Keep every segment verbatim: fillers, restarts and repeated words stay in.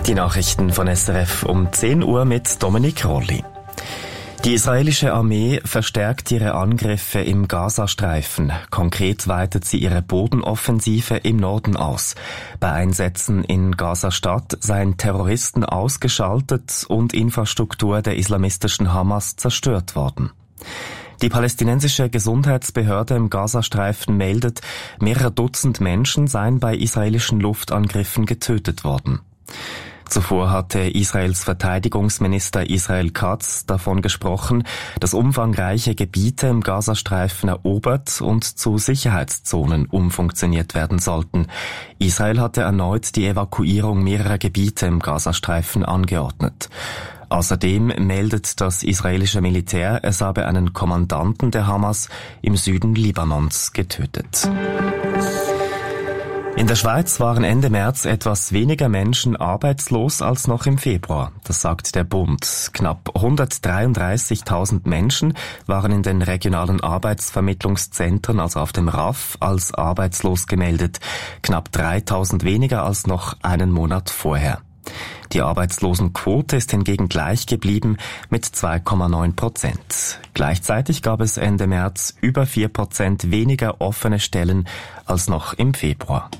Die Nachrichten von S R F um zehn Uhr mit Dominik Rolli. Die israelische Armee verstärkt ihre Angriffe im Gazastreifen. Konkret weitet sie ihre Bodenoffensive im Norden aus. Bei Einsätzen in Gaza-Stadt seien Terroristen ausgeschaltet und Infrastruktur der islamistischen Hamas zerstört worden. Die palästinensische Gesundheitsbehörde im Gazastreifen meldet, mehrere Dutzend Menschen seien bei israelischen Luftangriffen getötet worden. Zuvor hatte Israels Verteidigungsminister Israel Katz davon gesprochen, dass umfangreiche Gebiete im Gazastreifen erobert und zu Sicherheitszonen umfunktioniert werden sollten. Israel hatte erneut die Evakuierung mehrerer Gebiete im Gazastreifen angeordnet. Außerdem meldet das israelische Militär, es habe einen Kommandanten der Hamas im Süden Libanons getötet. In der Schweiz waren Ende März etwas weniger Menschen arbeitslos als noch im Februar. Das sagt der Bund. Knapp hundertdreiunddreißigtausend Menschen waren in den regionalen Arbeitsvermittlungszentren, also auf dem R A F, als arbeitslos gemeldet. Knapp dreitausend weniger als noch einen Monat vorher. Die Arbeitslosenquote ist hingegen gleich geblieben mit zwei Komma neun Prozent. Gleichzeitig gab es Ende März über vier Prozent weniger offene Stellen als noch im Februar.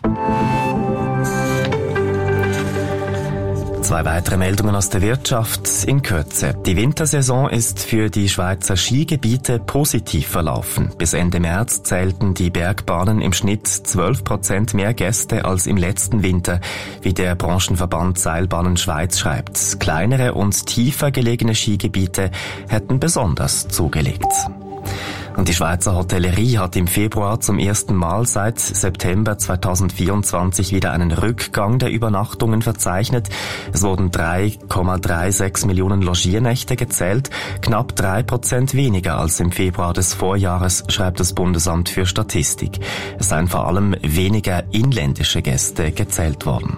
Zwei weitere Meldungen aus der Wirtschaft in Kürze. Die Wintersaison ist für die Schweizer Skigebiete positiv verlaufen. Bis Ende März zählten die Bergbahnen im Schnitt zwölf Prozent mehr Gäste als im letzten Winter, wie der Branchenverband Seilbahnen Schweiz schreibt. Kleinere und tiefer gelegene Skigebiete hätten besonders zugelegt. Und die Schweizer Hotellerie hat im Februar zum ersten Mal seit September zweitausendvierundzwanzig wieder einen Rückgang der Übernachtungen verzeichnet. Es wurden drei Komma sechsunddreißig Millionen Logiernächte gezählt, knapp drei Prozent weniger als im Februar des Vorjahres, schreibt das Bundesamt für Statistik. Es seien vor allem weniger inländische Gäste gezählt worden.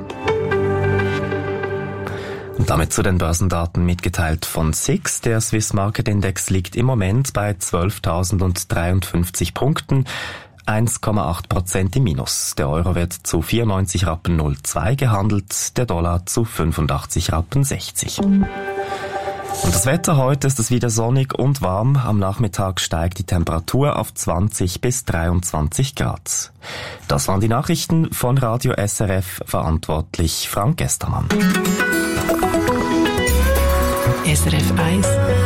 Und damit zu den Börsendaten mitgeteilt von S I X. Der Swiss Market Index liegt im Moment bei zwölftausenddreiundfünfzig Punkten, eins Komma acht Prozent im Minus. Der Euro wird zu vierundneunzig Rappen null zwei gehandelt, der Dollar zu fünfundachtzig Rappen sechzig. Und das Wetter heute ist es wieder sonnig und warm. Am Nachmittag steigt die Temperatur auf zwanzig bis dreiundzwanzig Grad. Das waren die Nachrichten von Radio S R F, verantwortlich Frank Gestermann. S R F eins.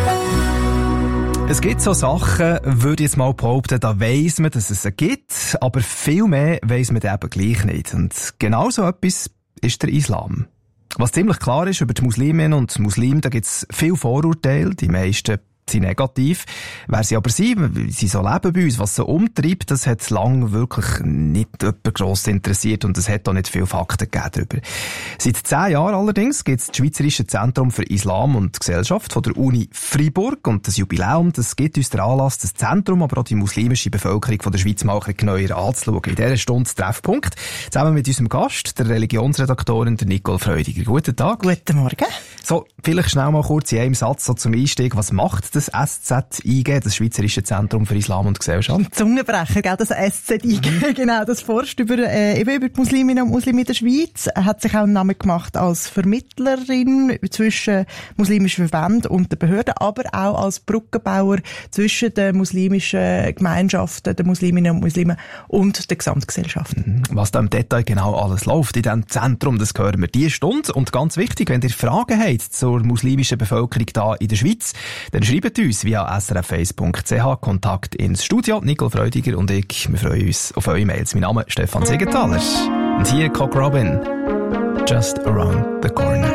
Es gibt so Sachen, würde ich jetzt mal behaupten, da weiss man, dass es sie gibt, aber viel mehr weiss man eben gleich nicht. Und genau so etwas ist der Islam. Was ziemlich klar ist über die Musliminnen und Muslime, da gibt es viele Vorurteile, die meisten sind negativ. Wer sie aber sind, wie sie so leben bei uns, was sie umtreibt, das hat lange wirklich nicht jemand gross interessiert und es hat auch nicht viele Fakten gegeben darüber. Seit zehn Jahren allerdings gibt es das Schweizerische Zentrum für Islam und Gesellschaft von der Uni Freiburg und das Jubiläum, das gibt uns den Anlass, das Zentrum, aber auch die muslimische Bevölkerung von der Schweiz mal ein bisschen genauer anzuschauen. In dieser Stunde Treffpunkt, zusammen mit unserem Gast, der Religionsredaktorin der Nicole Freudiger. Guten Tag. Guten Morgen. So, vielleicht schnell mal kurz in einem Satz so zum Einstieg, was macht das S Z I G, das Schweizerische Zentrum für Islam und Gesellschaft? Zungenbrecher, gell, das S Z I G, genau, das forscht über, äh, eben über die Musliminnen und Muslime in der Schweiz, hat sich auch einen Namen gemacht als Vermittlerin zwischen muslimischen Verbänden und den Behörden, aber auch als Brückenbauer zwischen den muslimischen Gemeinschaften, den Musliminnen und Muslimen und der Gesamtgesellschaft. Was da im Detail genau alles läuft in diesem Zentrum, das hören wir diese Stunde. Und ganz wichtig, wenn ihr Fragen habt zur muslimischen Bevölkerung da in der Schweiz, dann schreibt uns via s r f eins punkt c h, Kontakt ins Studio. Nicole Freudiger und ich, wir freuen uns auf eure Mails. Mein Name ist Stefan Siegenthaler. Und hier Cock Robin, Just Around the Corner.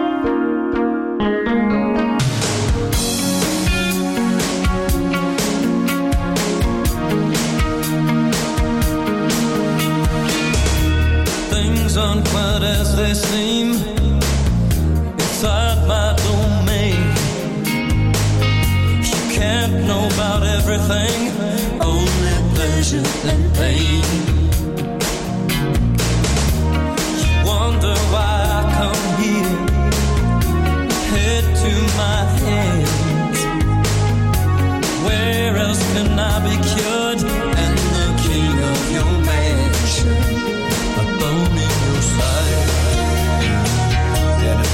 Things aren't quite as they seem inside my domain. Can't know about everything, only pleasure and pain. You wonder why I come here, head to my hands. Where else can I be cured? And the king of your mansion, a bone in your side, and a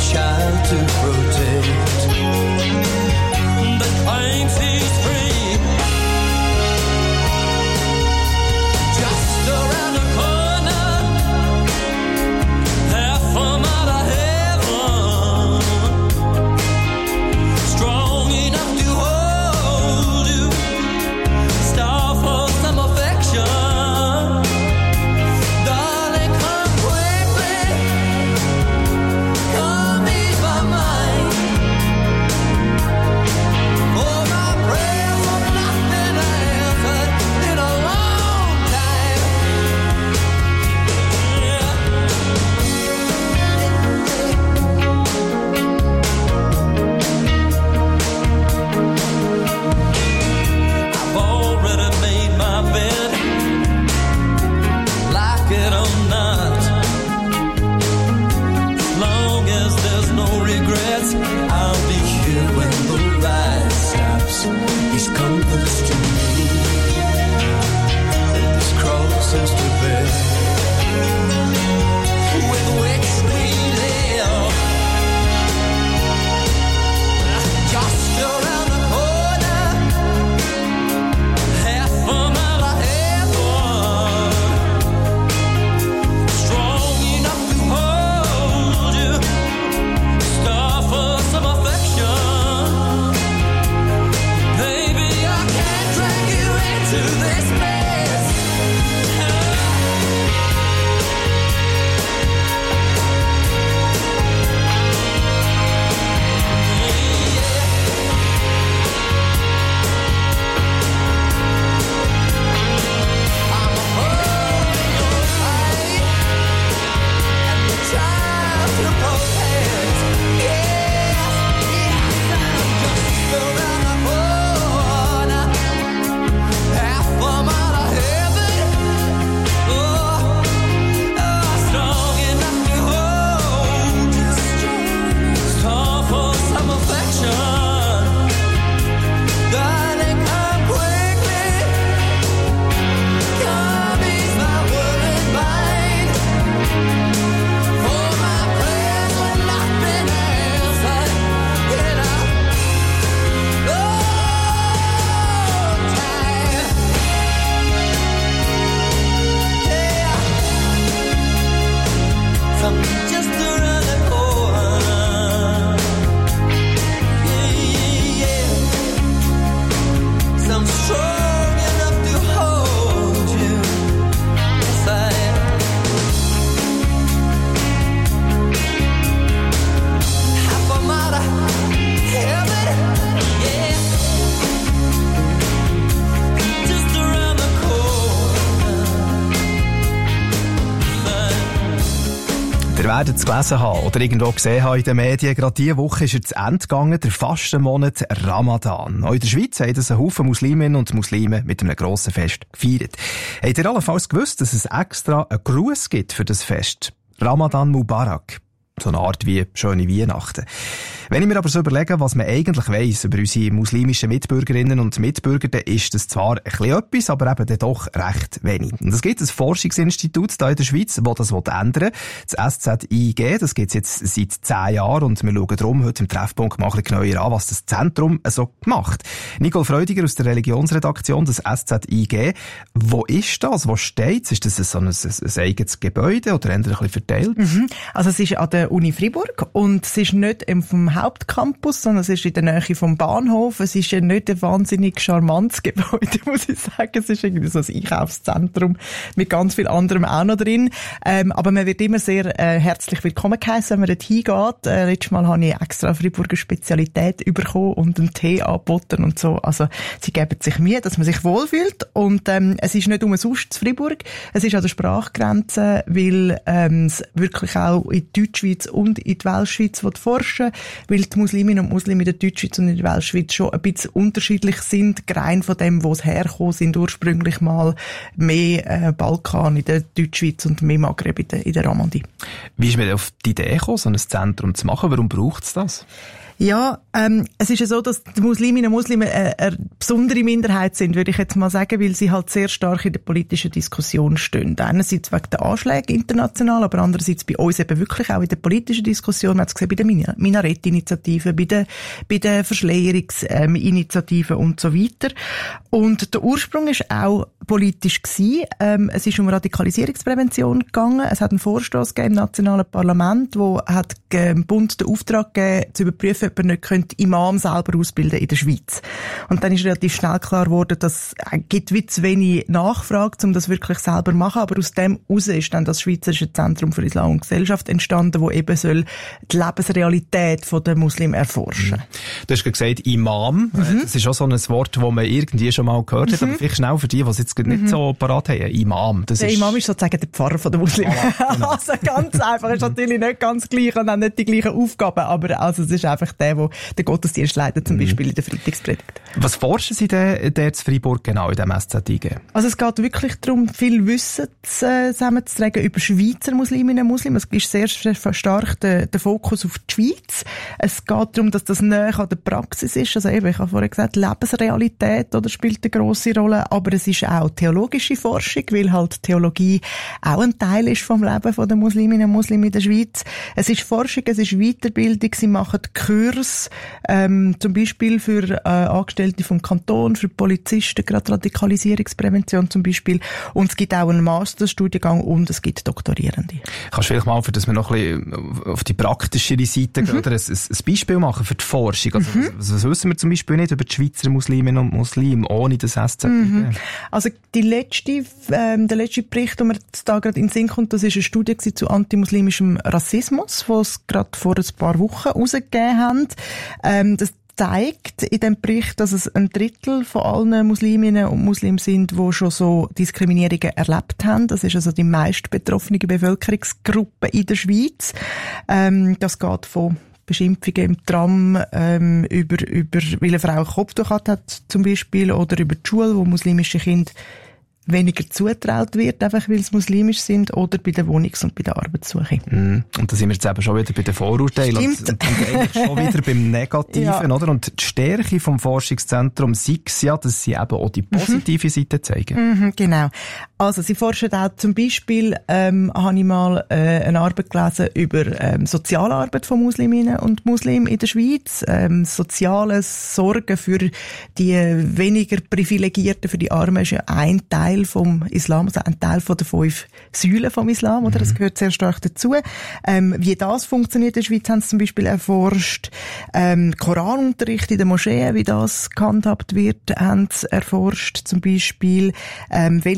werdet es gelesen haben oder irgendwo gesehen haben in den Medien. Gerade diese Woche ist er zu Ende gegangen, der Fastenmonat Ramadan. Auch in der Schweiz haben es ein Haufen Musliminnen und Muslime mit einem grossen Fest gefeiert. Habt ihr allenfalls gewusst, dass es extra einen Gruß gibt für das Fest? Ramadan Mubarak. So eine Art wie schöne Weihnachten. Wenn ich mir aber so überlege, was man eigentlich weiss über unsere muslimischen Mitbürgerinnen und Mitbürger, dann ist das zwar ein bisschen etwas, aber eben dann doch recht wenig. Und es gibt ein Forschungsinstitut hier in der Schweiz, das das ändern will. Das S Z I G, das gibt es jetzt seit zehn Jahren und wir schauen darum heute im Treffpunkt mal ein bisschen genauer an, was das Zentrum so macht. Nicole Freudiger aus der Religionsredaktion des S Z I G. Wo ist das? Wo steht's? Ist das so ein, ein, ein eigenes Gebäude oder ein bisschen verteilt? Mhm. Also es ist an der Uni Freiburg und es ist nicht vom Hauptcampus, sondern es ist in der Nähe vom Bahnhof. Es ist ja nicht ein wahnsinnig charmantes Gebäude, muss ich sagen. Es ist irgendwie so ein Einkaufszentrum mit ganz viel anderem auch noch drin. Ähm, aber man wird immer sehr äh, herzlich willkommen geheißen, wenn man dort hingeht. Äh, letztes Mal habe ich extra Freiburger Spezialität bekommen und einen Tee angeboten und so. Also sie geben sich Mühe, dass man sich wohlfühlt. Und ähm, es ist nicht umsonst zu Freiburg. Es ist an der Sprachgrenze, weil ähm, es wirklich auch in die Deutschschweiz und in die Weltschweiz forschen, weil die Musliminnen und Muslime in der Deutschschweiz und in der Weltschweiz schon ein bisschen unterschiedlich sind, rein von dem, wo es herkommen sind, ursprünglich mal mehr äh, Balkan in der Deutschschweiz und mehr Maghreb in der, in der Romandie. Wie ist man auf die Idee gekommen, so ein Zentrum zu machen? Warum braucht es das? Ja, ähm, es ist ja so, dass die Musliminnen und Muslime äh, eine besondere Minderheit sind, würde ich jetzt mal sagen, weil sie halt sehr stark in der politischen Diskussion stehen. Einerseits wegen der Anschläge international, aber andererseits bei uns eben wirklich auch in der politischen Diskussion. Man hat es gesehen bei der Min- Minarett-Initiative, bei der, bei der Verschleierungsinitiative ähm, und so weiter. Und der Ursprung ist auch politisch gewesen. Ähm, es ist um Radikalisierungsprävention gegangen. Es hat einen Vorstoß gegeben im nationalen Parlament, wo hat dem Bund den Auftrag gegeben, zu überprüfen, ob er nicht könnte Imam selber ausbilden in der Schweiz. Und dann ist relativ schnell klar geworden, dass es gibt wie zu wenig Nachfrage, um das wirklich selber zu machen. Aber aus dem heraus ist dann das Schweizerische Zentrum für Islam und Gesellschaft entstanden, wo eben soll die Lebensrealität der Muslime erforschen. Mhm. Du hast gesagt, Imam. Mhm. Das ist auch so ein Wort, das man irgendwie schon mal gehört hat. Mhm. Aber vielleicht schnell für die, die es jetzt nicht mhm. so parat haben. Imam. Das der ist Imam ist sozusagen der Pfarrer der Muslime. Ah, genau. Also ganz einfach. Ist natürlich nicht ganz gleich und haben nicht die gleichen Aufgaben. Aber also es ist einfach der, der den Gottesdienst leitet, zum Beispiel mhm. in der Freitagspredigt. Was forschen Sie denn der zu Freiburg genau in diesem S Z I G? Also es geht wirklich darum, viel Wissen zusammenzutragen über Schweizer Musliminnen und Muslime. Es ist sehr, sehr stark der, der Fokus auf die Schweiz. Es geht darum, dass das näher an der Praxis ist. Also eben, ich habe vorhin gesagt, Lebensrealität oder spielt eine grosse Rolle. Aber es ist auch theologische Forschung, weil halt Theologie auch ein Teil ist vom Leben der Musliminnen und Muslime in der Schweiz. Es ist Forschung, es ist Weiterbildung. Sie machen Kurs, ähm, zum Beispiel für äh, Angestellte vom Kanton, für Polizisten, gerade Radikalisierungsprävention zum Beispiel. Und es gibt auch einen Masterstudiengang und es gibt Doktorierende. Kannst du vielleicht mal, für dass wir noch ein bisschen auf die praktischere Seite gehen, mhm. oder ein, ein Beispiel machen für die Forschung? Also, mhm. was, was wissen wir zum Beispiel nicht über die Schweizer Musliminnen und Muslime ohne das S Z I G? Mhm. Also die letzte, ähm, der letzte Bericht, den mir da gerade in den Sinn kommt, das ist eine Studie zu antimuslimischem Rassismus, die es gerade vor ein paar Wochen rausgegeben haben. Ähm, das zeigt in dem Bericht, dass es ein Drittel von allen Musliminnen und Muslimen sind, die schon so Diskriminierungen erlebt haben. Das ist also die meist betroffene Bevölkerungsgruppe in der Schweiz. Ähm, das geht von Beschimpfungen im Tram, ähm, über, über, weil eine Frau ein Kopftuch hat, zum Beispiel, oder über die Schule, wo muslimische Kinder weniger zutraut wird, einfach weil sie muslimisch sind, oder bei der Wohnungs- und bei der Arbeitssuche. Mm. Und da sind wir jetzt eben schon wieder bei den Vorurteilen und, und eigentlich schon wieder beim Negativen, ja. oder? Und die Stärke vom Forschungszentrum sei es ja, dass sie eben auch die positive mhm. Seite zeigen. Mhm, genau. Also sie forschen auch zum Beispiel, ähm, habe ich mal äh, eine Arbeit gelesen über ähm, Sozialarbeit von Musliminnen und Muslimen in der Schweiz, ähm, soziale Sorgen für die weniger Privilegierten, für die Armen ist ja ein Teil vom Islam, also ein Teil von den fünf Säulen vom Islam, oder? Das gehört sehr stark dazu. Ähm, wie das funktioniert in der Schweiz, haben sie zum Beispiel erforscht. Ähm, Koranunterricht in den Moscheen, wie das gehandhabt wird, haben sie erforscht. Zum Beispiel, ähm, welche Rolle das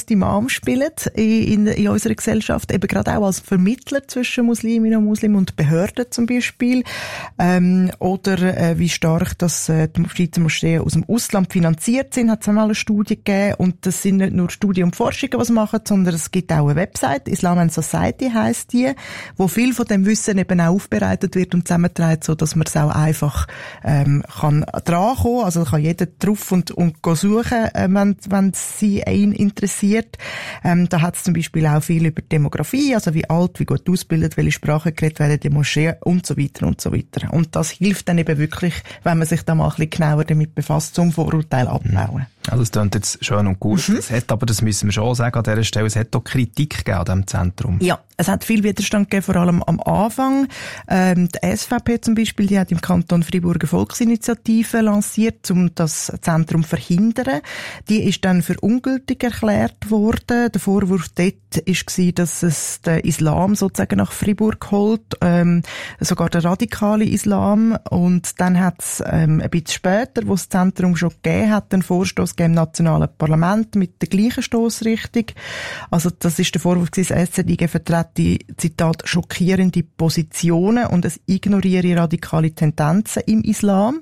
grösste Imam spielen in, in, in unserer Gesellschaft, eben gerade auch als Vermittler zwischen Musliminnen und Muslimen und Behörden zum Beispiel. Ähm, oder äh, wie stark dass, äh, die Schweizer Moscheen aus dem Ausland finanziert sind, hat es einmal eine Studie gegeben. Und das sind nicht nur Studien und Forschungen, die sie machen, sondern es gibt auch eine Website, Islam and Society heisst die, wo viel von dem Wissen eben auch aufbereitet wird und zusammentragen, so dass man es auch einfach ähm, kann drankommen. Also kann jeder drauf und, und go suchen, äh, wenn, wenn sie einen interessiert. Ähm, da hat es zum Beispiel auch viel über Demografie, also wie alt, wie gut ausgebildet, welche Sprachen geredet werden, die Moscheen und so weiter und so weiter. Und das hilft dann eben wirklich, wenn man sich da mal ein bisschen genauer damit befasst, zum Vorurteil abbauen. Also das klingt jetzt schön und gut. Mhm. Es hat aber, das müssen wir schon sagen an dieser Stelle, es hat auch Kritik gegeben an diesem Zentrum. Ja, es hat viel Widerstand gegeben, vor allem am Anfang. Ähm, die S V P zum Beispiel, die hat im Kanton Freiburg eine Volksinitiative lanciert, um das Zentrum zu verhindern. Die ist dann für ungültig erklärt worden. Der Vorwurf dort war, dass es der Islam sozusagen nach Freiburg holt, ähm, sogar der radikale Islam. Und dann hat es ähm, ein bisschen später, wo das Zentrum schon gegeben hat, einen Vorstoß im nationalen Parlament mit der gleichen Stossrichtung. Also das ist der Vorwurf, das S Z I G vertrete, Zitat, schockierende Positionen und es ignoriere radikale Tendenzen im Islam.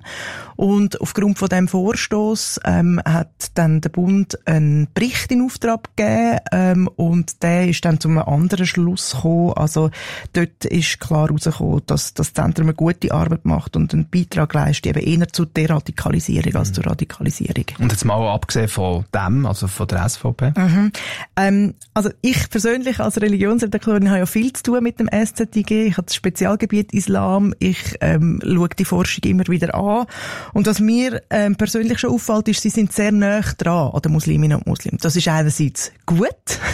Und aufgrund von diesem Vorstoß ähm, hat dann der Bund einen Bericht in Auftrag gegeben ähm, und der ist dann zu einem anderen Schluss gekommen. Also dort ist klar herausgekommen, dass das Zentrum eine gute Arbeit macht und einen Beitrag leistet, eben eher zur Deradikalisierung als zur Radikalisierung. Und jetzt mal abgesehen von dem, also von der S V P? Mhm. Ähm, also ich persönlich als Religionsredaktorin habe ja viel zu tun mit dem S Z I G. Ich habe das Spezialgebiet Islam. Ich ähm, schaue die Forschung immer wieder an. Und was mir ähm, persönlich schon auffällt, ist, sie sind sehr nah dran an den Musliminnen und Muslimen. Das ist einerseits gut,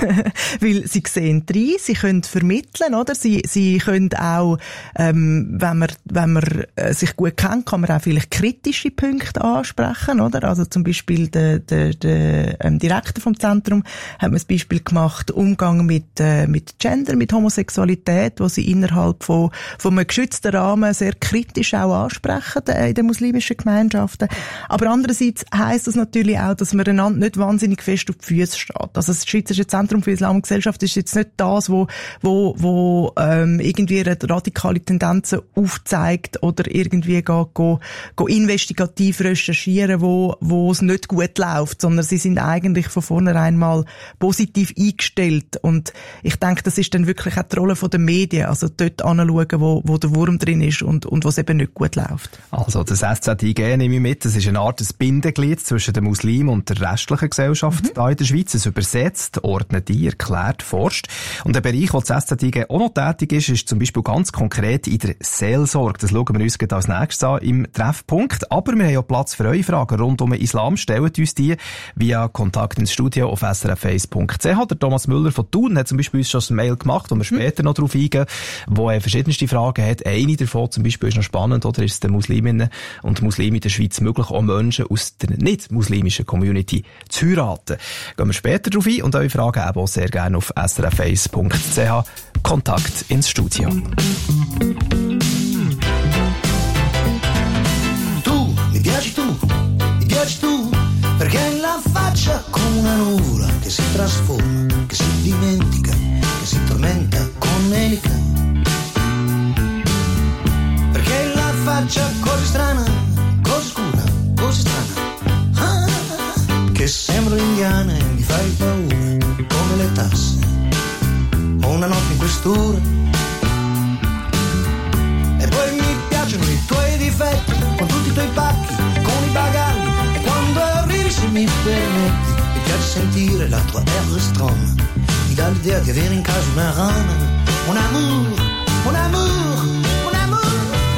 weil sie sehen rein, sie können vermitteln, oder? Sie, sie können auch, ähm, wenn man, wenn man äh, sich gut kennt, kann man auch vielleicht kritische Punkte ansprechen, oder? Also zum Beispiel der, der, der ähm, Direktor vom Zentrum hat mir ein Beispiel gemacht, Umgang mit, äh, mit Gender, mit Homosexualität, wo sie innerhalb von, von einem geschützten Rahmen sehr kritisch auch ansprechen äh, in den muslimischen Gemeinschaften. Aber andererseits heisst das natürlich auch, dass man einander nicht wahnsinnig fest auf die Füße steht. Also das Schweizerische Zentrum für Islam und Gesellschaft ist jetzt nicht das, wo, wo, wo ähm, irgendwie radikale Tendenzen aufzeigt oder irgendwie go, go, go investigativ recherchieren, wo, wo es nicht gut läuft, sondern sie sind eigentlich von vornherein mal positiv eingestellt. Und ich denke, das ist dann wirklich auch die Rolle der Medien, also dort anschauen, wo, wo der Wurm drin ist und, und was eben nicht gut läuft. Also das S Z I G nehme ich mit, das ist eine Art Bindeglied zwischen den Muslimen und der restlichen Gesellschaft mhm. da in der Schweiz. Es übersetzt, ordnet ein, erklärt, forscht. Und der Bereich, wo das S Z I G auch noch tätig ist, ist zum Beispiel ganz konkret in der Seelsorge. Das schauen wir uns als nächstes an im Treffpunkt. Aber wir haben ja Platz für eure Fragen rund um den Islam. Stellt uns die via Kontakt ins Studio auf s r f eins punkt c h. Der Thomas Müller von Thun hat zum Beispiel uns schon ein Mail gemacht, wo wir später noch darauf eingehen, wo er verschiedenste Fragen hat. Eine davon zum Beispiel ist noch spannend, oder ist es den Musliminnen und Muslimen in der Schweiz möglich, auch Menschen aus der nicht-muslimischen Community zu heiraten? Gehen wir später darauf ein und eure Fragen eben auch sehr gerne auf s r f eins punkt c h. Kontakt ins Studio. Tu, mi piaci tu, mi piaci tu, perché hai la faccia come una nuvola che si trasforma, che si dimentica, che si tormenta con nelica. Perché hai la faccia così strana, così scura, così strana, ah, che sembra indiana e mi fai paura come le tasse. Ho una notte in questura e poi mi piacciono i tuoi difetti, con tutti i tuoi pacchi, con i bagagli, e quando arrivi, se mi permetti, mi piace sentire la tua air strong, mi dà l'idea di avere in casa una rana, un amour, un amour, un amour.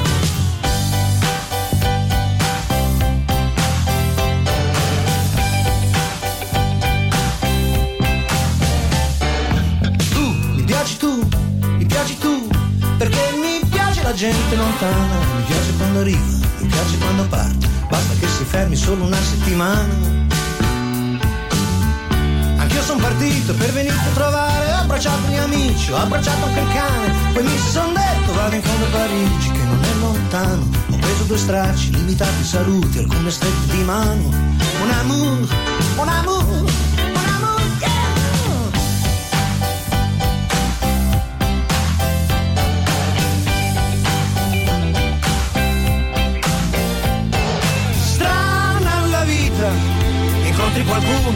Tu, mi piaci tu, mi piaci tu, perché mi piace la gente lontana, mi piace quando arriva, mi piace quando parte, basta che si fermi solo una settimana. Anch'io son partito per venirti a trovare, ho abbracciato gli amici, ho abbracciato anche il cane, poi mi son detto vado in fondo a Parigi che non è lontano, ho preso due stracci, limitati saluti, alcune strette di mano, un amour, un amour, un amour, yeah!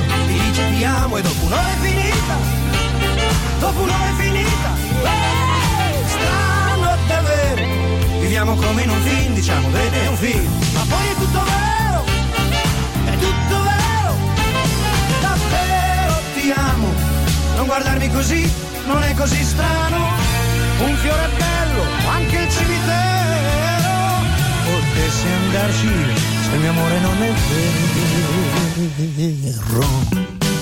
ti dice ti amo e dopo un'ora è finita, dopo un'ora è finita. Eh, strano davvero, viviamo come in un film, diciamo vede è un film, ma poi è tutto vero, è tutto vero, davvero ti amo, non guardarmi così, non è così strano, un fiore bello, anche il cimitero, potessi andarci se il mio amore non è vero.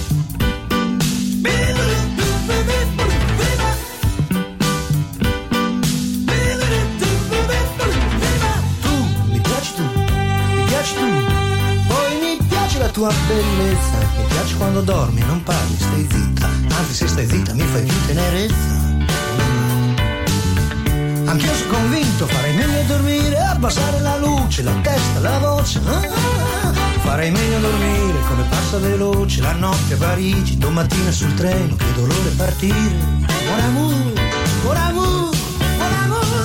La tua bellezza, mi piace quando dormi, non parli, stai zitta, anzi se stai zitta mi fai più tenerezza. Mm. Anch'io sono convinto, farei meglio a dormire, abbassare la luce, la testa, la voce. Ah, farei meglio a dormire, come passa veloce la notte a Parigi, domattina sul treno, che dolore partire. Mon amour, mon amour, mon amour.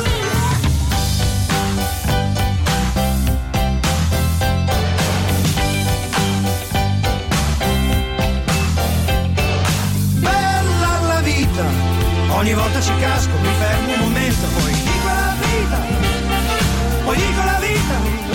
Ogni volta ci casco, mi fermo un momento, poi dico la vita, poi dico la vita,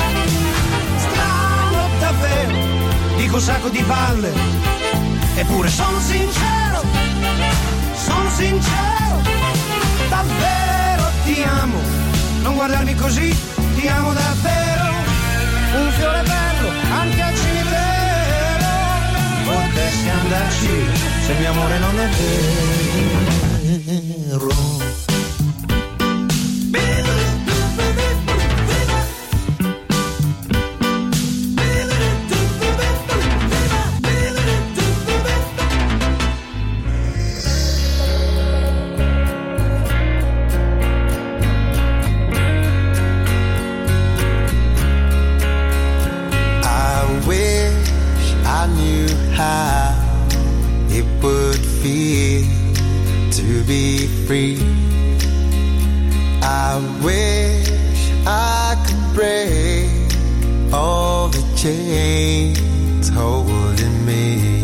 strano davvero, dico un sacco di balle, eppure sono sincero, sono sincero, davvero ti amo, non guardarmi così, ti amo davvero, un fiore bello, anche al cimitero, potessi andarci, se il mio amore non è vero. I wish I knew how it would feel to be free. I wish I could break all the chains holding me.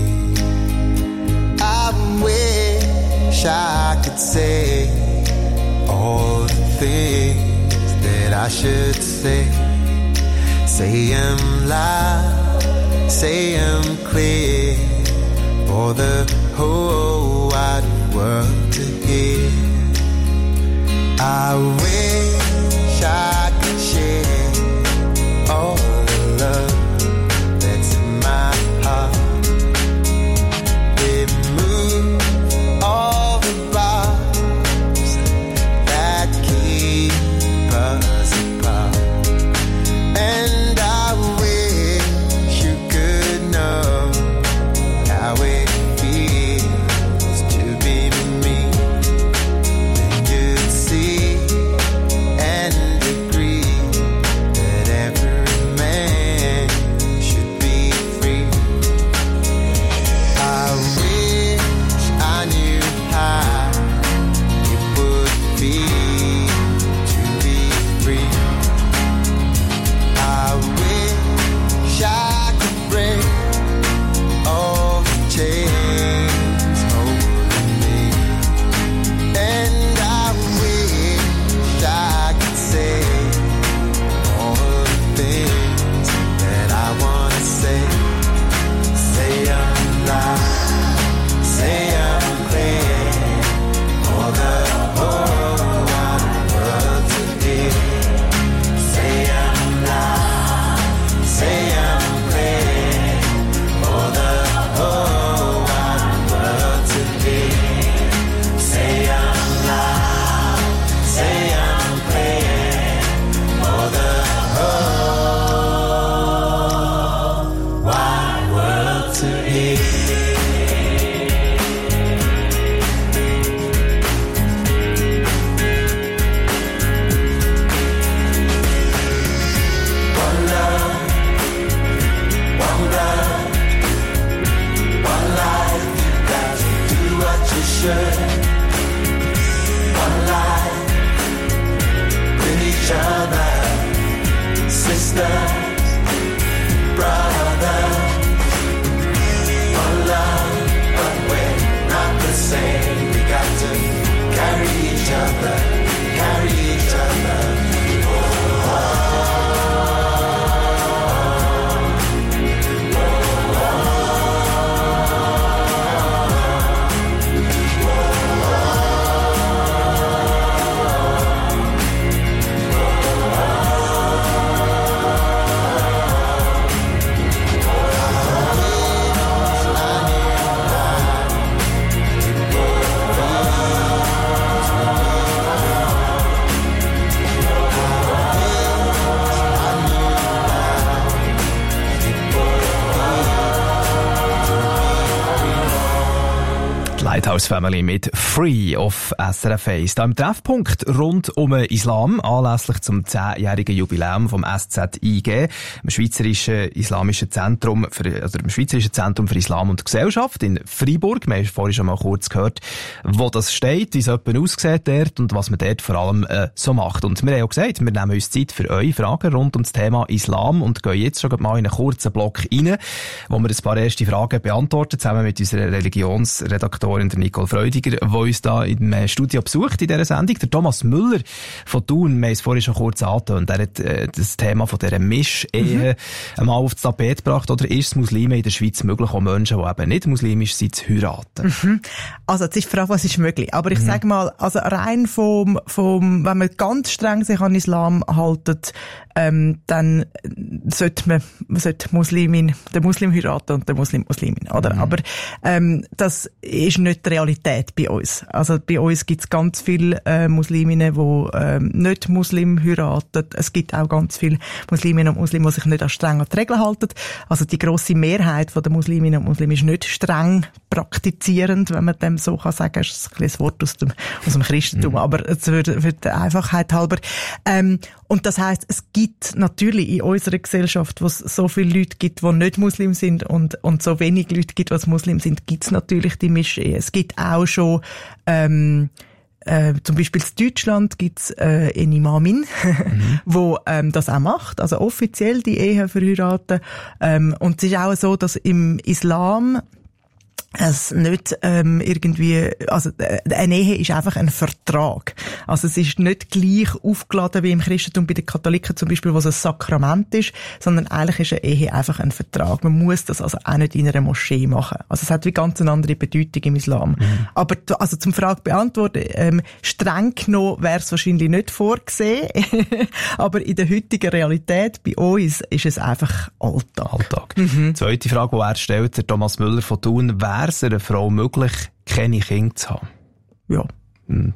I wish I could say all the things that I should say. Say 'em loud, say 'em clear, for the whole wide world to hear. I wish I could share all the love that's in my heart. Remove all the bars that keep us apart. And I wish you could know how it feels to be me. Then you'd see and agree that every man should be free. I wish I knew how it would feel to be free. I wish I could break all the chains Die Lighthouse Family mit Free auf S R F eins. Da im Treffpunkt rund um den Islam, anlässlich zum zehnjährigen Jubiläum vom S Z I G, dem Schweizerischen Islamischen Zentrum für, oder dem Schweizerischen Zentrum für Islam und Gesellschaft in Freiburg. Wir haben vorhin schon mal kurz gehört, wo das steht, wie es jemand aussieht dort und was man dort vor allem äh, so macht. Und wir haben auch gesagt, wir nehmen uns Zeit für eure Fragen rund um das Thema Islam und gehen jetzt schon mal in einen kurzen Block rein, wo wir ein paar erste Fragen beantworten, zusammen mit unserer Religionsredaktorin der Nicole Freudiger, die uns da im Studio besucht in dieser Sendung. Der Thomas Müller von Thun, wir haben es vorhin schon kurz angetönt, der hat äh, das Thema von dieser Mischehe mhm. mal auf das Tapet gebracht. Oder ist es Muslime in der Schweiz möglich, auch Menschen, die eben nicht muslimisch sind, zu heiraten? Mhm. Also, jetzt ist die Frage, was ist möglich? Aber ich mhm. sage mal, also rein vom, vom, wenn man ganz streng sich an Islam haltet, ähm, dann sollte man, man sollte Muslimin, der Muslim heiraten und der Muslim Muslimin, oder? Mhm. Aber, ähm, das ist nicht die Realität bei uns. Also bei uns gibt es ganz viele äh, Musliminnen, die ähm, nicht Muslim heiraten. Es gibt auch ganz viele Musliminnen und Muslime, die sich nicht an streng an die Regeln halten. Also die grosse Mehrheit der Musliminnen und Muslime ist nicht streng praktizierend, wenn man dem so kann sagen. Das ist ein kleines Wort aus dem, aus dem Christentum, mhm. aber für, für die Einfachheit halber. Ähm, und das heisst, es gibt natürlich in unserer Gesellschaft, wo es so viele Leute gibt, die nicht Muslim sind und, und so wenig Leute gibt, die Muslim sind, gibt es natürlich die Mischehe. Es gibt auch schon, ähm, äh, zum Beispiel in Deutschland gibt's äh, eine Imamin, mhm. wo ähm, das auch macht, also offiziell die Ehe verheiraten. Ähm, und es ist auch so, dass im Islam es nicht ähm, irgendwie, also eine Ehe ist einfach ein Vertrag. Also es ist nicht gleich aufgeladen wie im Christentum bei den Katholiken zum Beispiel, wo es ein Sakrament ist, sondern eigentlich ist eine Ehe einfach ein Vertrag. Man muss das also auch nicht in einer Moschee machen. Also es hat wie ganz eine andere Bedeutung im Islam. Mhm. Aber also zum Frage beantworten, ähm, streng genommen wäre es wahrscheinlich nicht vorgesehen, aber in der heutigen Realität bei uns ist es einfach Alltag. Alltag. Mhm. Zweite Frage, die er stellt, der Thomas Müller von Thun, wäre es einer Frau möglich, keine Kinder zu haben? Ja. Hm.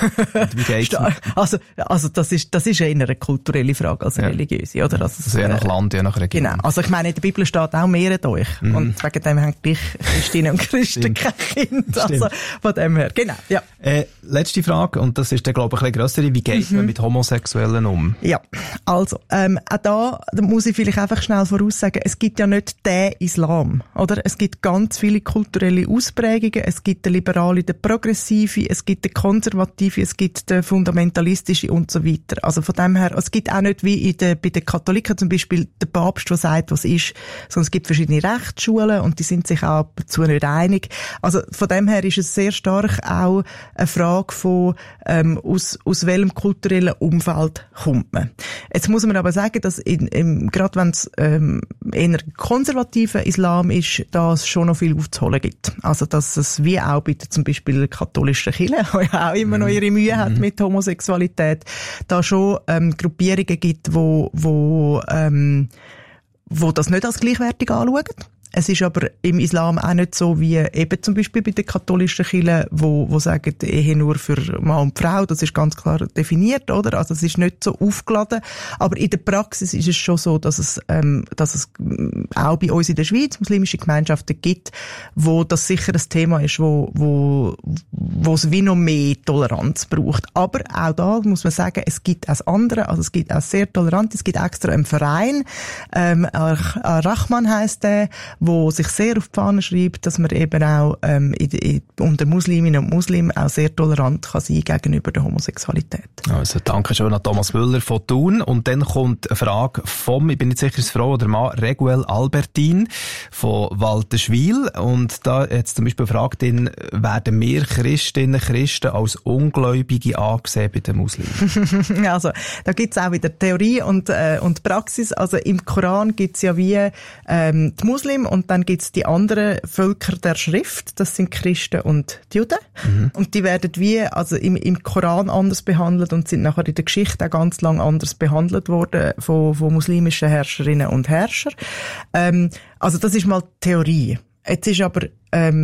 Wie geht's? also, also das ist, das ist eher eine kulturelle Frage als eine ja. religiöse, oder? Also, also je nach Land, je nach Region. Genau. Also ich meine, in der Bibel steht auch mehret euch. Mhm. Und wegen dem haben gleich Christinnen und Christen kein Kind. Also von dem her. Genau, ja. Äh, letzte Frage, und das ist dann, glaube ich, ein bisschen grössere. Wie geht mhm. man mit Homosexuellen um? Ja, also, ähm, auch da, da muss ich vielleicht einfach schnell voraussagen, es gibt ja nicht den Islam, oder? Es gibt ganz viele kulturelle Ausprägungen. Es gibt den liberale, den progressive, es gibt den konservative, es gibt den fundamentalistische und so weiter. Also von dem her, es gibt auch nicht wie in der, bei den Katholiken zum Beispiel der Papst, der sagt, was ist, sondern es gibt verschiedene Rechtsschulen und die sind sich auch dazu nicht einig. Also von dem her ist es sehr stark auch eine Frage von, ähm, aus, aus welchem kulturellen Umfeld kommt man. Jetzt muss man aber sagen, dass in, in, gerade wenn es ähm, eher konservativer Islam ist, da es schon noch viel aufzuholen gibt. Also dass es wie auch bei der, zum Beispiel der katholischen Kirche, die ja auch immer noch ihre Mühe hat mhm. mit Homosexualität, da schon ähm, Gruppierungen gibt, wo, wo, ähm, wo das nicht als gleichwertig anschauen. Es ist aber im Islam auch nicht so wie eben zum Beispiel bei den katholischen Kirchen, wo, wo sagen, die Ehe nur für Mann und Frau, das ist ganz klar definiert, oder? Also es ist nicht so aufgeladen. Aber in der Praxis ist es schon so, dass es, ähm, dass es auch bei uns in der Schweiz muslimische Gemeinschaften gibt, wo das sicher ein Thema ist, wo, wo, wo es wie noch mehr Toleranz braucht. Aber auch da muss man sagen, es gibt auch andere, also es gibt auch sehr tolerant, es gibt extra einen Verein, ähm, Rahman heisst der, wo sich sehr auf die Fahne schreibt, dass man eben auch ähm, in, in, unter Musliminnen und Muslimen auch sehr tolerant kann sein gegenüber der Homosexualität. Also danke schön an Thomas Müller von Thun. Und dann kommt eine Frage vom, ich bin nicht sicher, ist es Frau oder Mann, Reguel Albertin von Walterschwil. Und da jetzt zum Beispiel fragt ihn, werden wir Christinnen und Christen als Ungläubige angesehen bei den Muslimen? Also da gibt es auch wieder Theorie und, äh, und Praxis. Also im Koran gibt es ja wie ähm, die Muslimen und dann gibt's die anderen Völker der Schrift, das sind Christen und die Juden. Mhm. Und die werden wie, also im, im Koran anders behandelt und sind nachher in der Geschichte auch ganz lang anders behandelt worden von, von muslimischen Herrscherinnen und Herrschern. Ähm, also das ist mal Theorie. Jetzt ist aber ähm,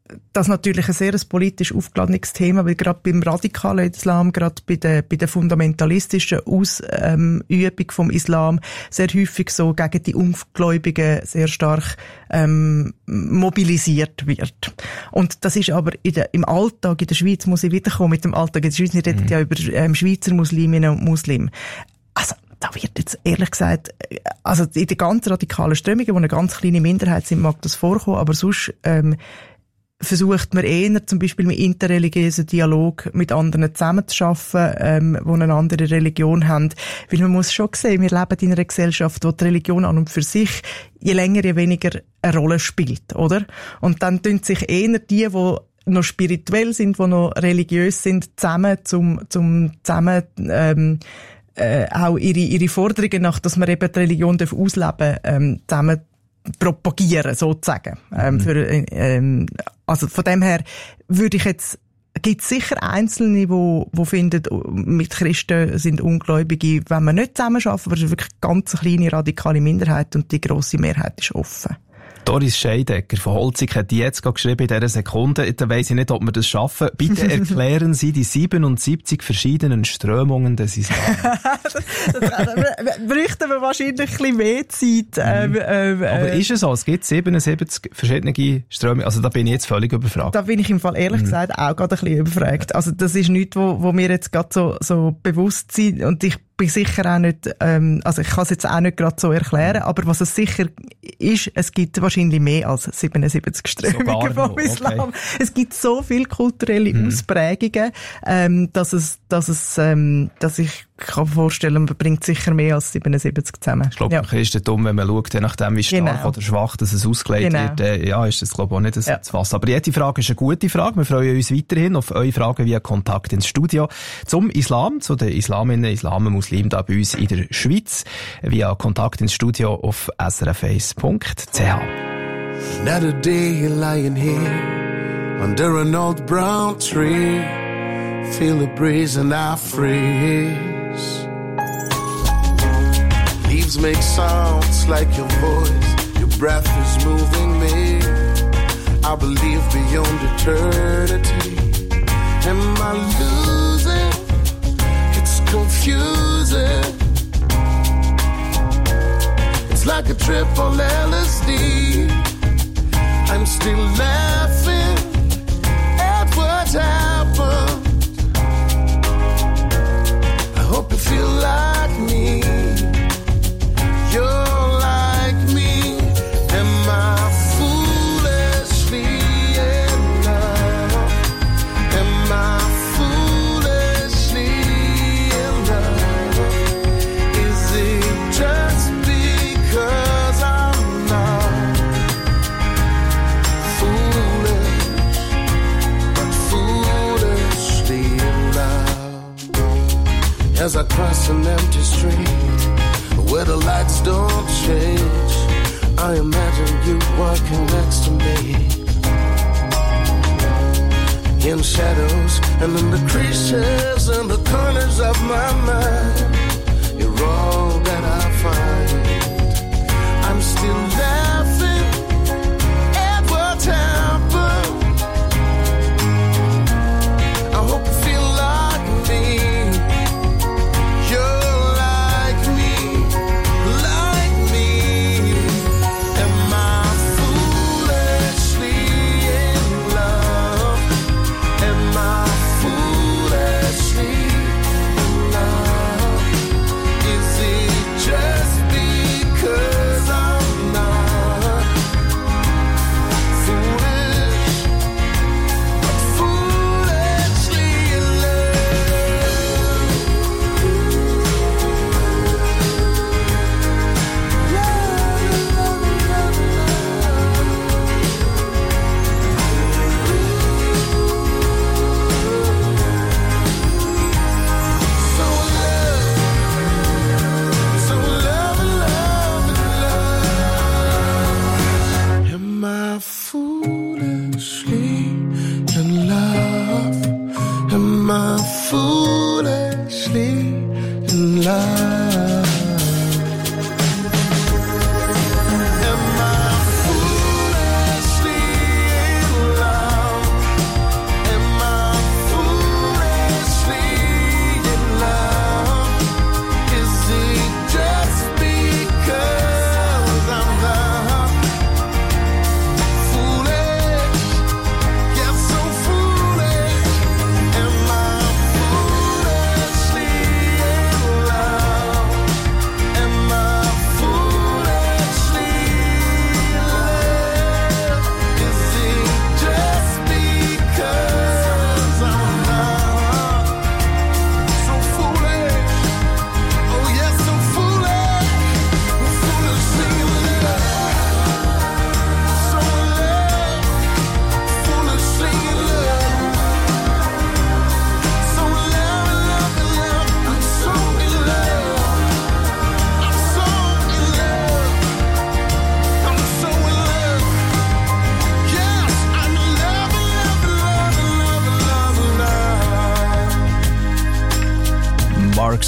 das natürlich ein sehr politisch aufgeladenes Thema, weil gerade beim radikalen Islam, gerade bei der, bei der fundamentalistischen Ausübung ähm, vom Islam sehr häufig so gegen die Ungläubigen sehr stark ähm, mobilisiert wird. Und das ist aber in der, im Alltag in der Schweiz, muss ich wiederkommen mit dem Alltag in der Schweiz, wir reden mhm. ja über ähm, Schweizer Musliminnen und Muslime. Also, da wird jetzt ehrlich gesagt, also in den ganz radikalen Strömungen, wo eine ganz kleine Minderheit sind, mag das vorkommen, aber sonst ähm, versucht man eher zum Beispiel mit interreligiösen Dialog mit anderen zusammenzuschaffen, ähm, die eine andere Religion haben. Weil man muss schon sehen, wir leben in einer Gesellschaft, wo die Religion an und für sich je länger, je weniger eine Rolle spielt, oder? Und dann tun sich eher die, die noch spirituell sind, die noch religiös sind, zusammen zum, zum zusammen ähm, äh, auch ihre, ihre Forderungen nach, dass man eben die Religion ausleben darf, ähm, zusammen propagieren, sozusagen. Ähm, mhm. für, ähm, also von dem her würde ich jetzt, gibt es sicher Einzelne, wo, wo finden, mit Christen sind Ungläubige, wenn man nicht zusammenarbeiten, aber es ist wirklich eine ganz kleine radikale Minderheit und die grosse Mehrheit ist offen. Doris Scheidegger von Holzig hat die jetzt geschrieben in dieser Sekunde. Da weiss ich nicht, ob wir das schaffen. Bitte erklären Sie die siebenundsiebzig verschiedenen Strömungen des Islam. Da bräuchten wir wahrscheinlich ein bisschen mehr Zeit. Mhm. Ähm, äh, Aber ist es so? Es gibt siebenundsiebzig verschiedene Strömungen. Also da bin ich jetzt völlig überfragt. Da bin ich im Fall ehrlich mhm. gesagt auch gerade ein bisschen überfragt. Also das ist nichts, wo, wo mir jetzt gerade so, so bewusst sind. Und ich bin sicher auch nicht, ähm, also ich kann es jetzt auch nicht gerade so erklären, aber was es sicher ist, es gibt wahrscheinlich mehr als siebenundsiebzig Strömungen vom Islam. Okay. Es gibt so viele kulturelle mhm. Ausprägungen, ähm, dass es, dass es, ähm, dass ich kann vorstellen, man bringt sicher mehr als siebenundsiebzig zusammen. Ich glaube, ja. Man ist dumm, wenn man schaut, je nachdem, wie stark genau. oder schwach dass es ausgelegt genau. wird, äh, ja, ist das, glaube ich, auch nicht das ja. zu fassen. Aber jede Frage ist eine gute Frage. Wir freuen uns weiterhin auf eure Fragen via Kontakt ins Studio zum Islam, zu den Islaminnen, Islamen, Muslimen da bei uns in der Schweiz, via Kontakt ins Studio auf s r f eins punkt c h. Another day lying here under an old brown tree, feel the breeze and I freeze. Leaves make sounds like your voice, your breath is moving me. I believe beyond eternity. Am I losing? It's confusing. It's like a trip on L S D. I'm still laughing at what happened. I hope you feel like me. You're like me. Am I foolishly in love? Am I foolishly in love? Is it just because I'm not foolish, but foolishly in love? As I cross an empty street where the lights don't change, I imagine you walking next to me. In shadows and in the creases and the corners of my mind, you're all that I find. I'm still laughing at what happened. I hope you feel like me.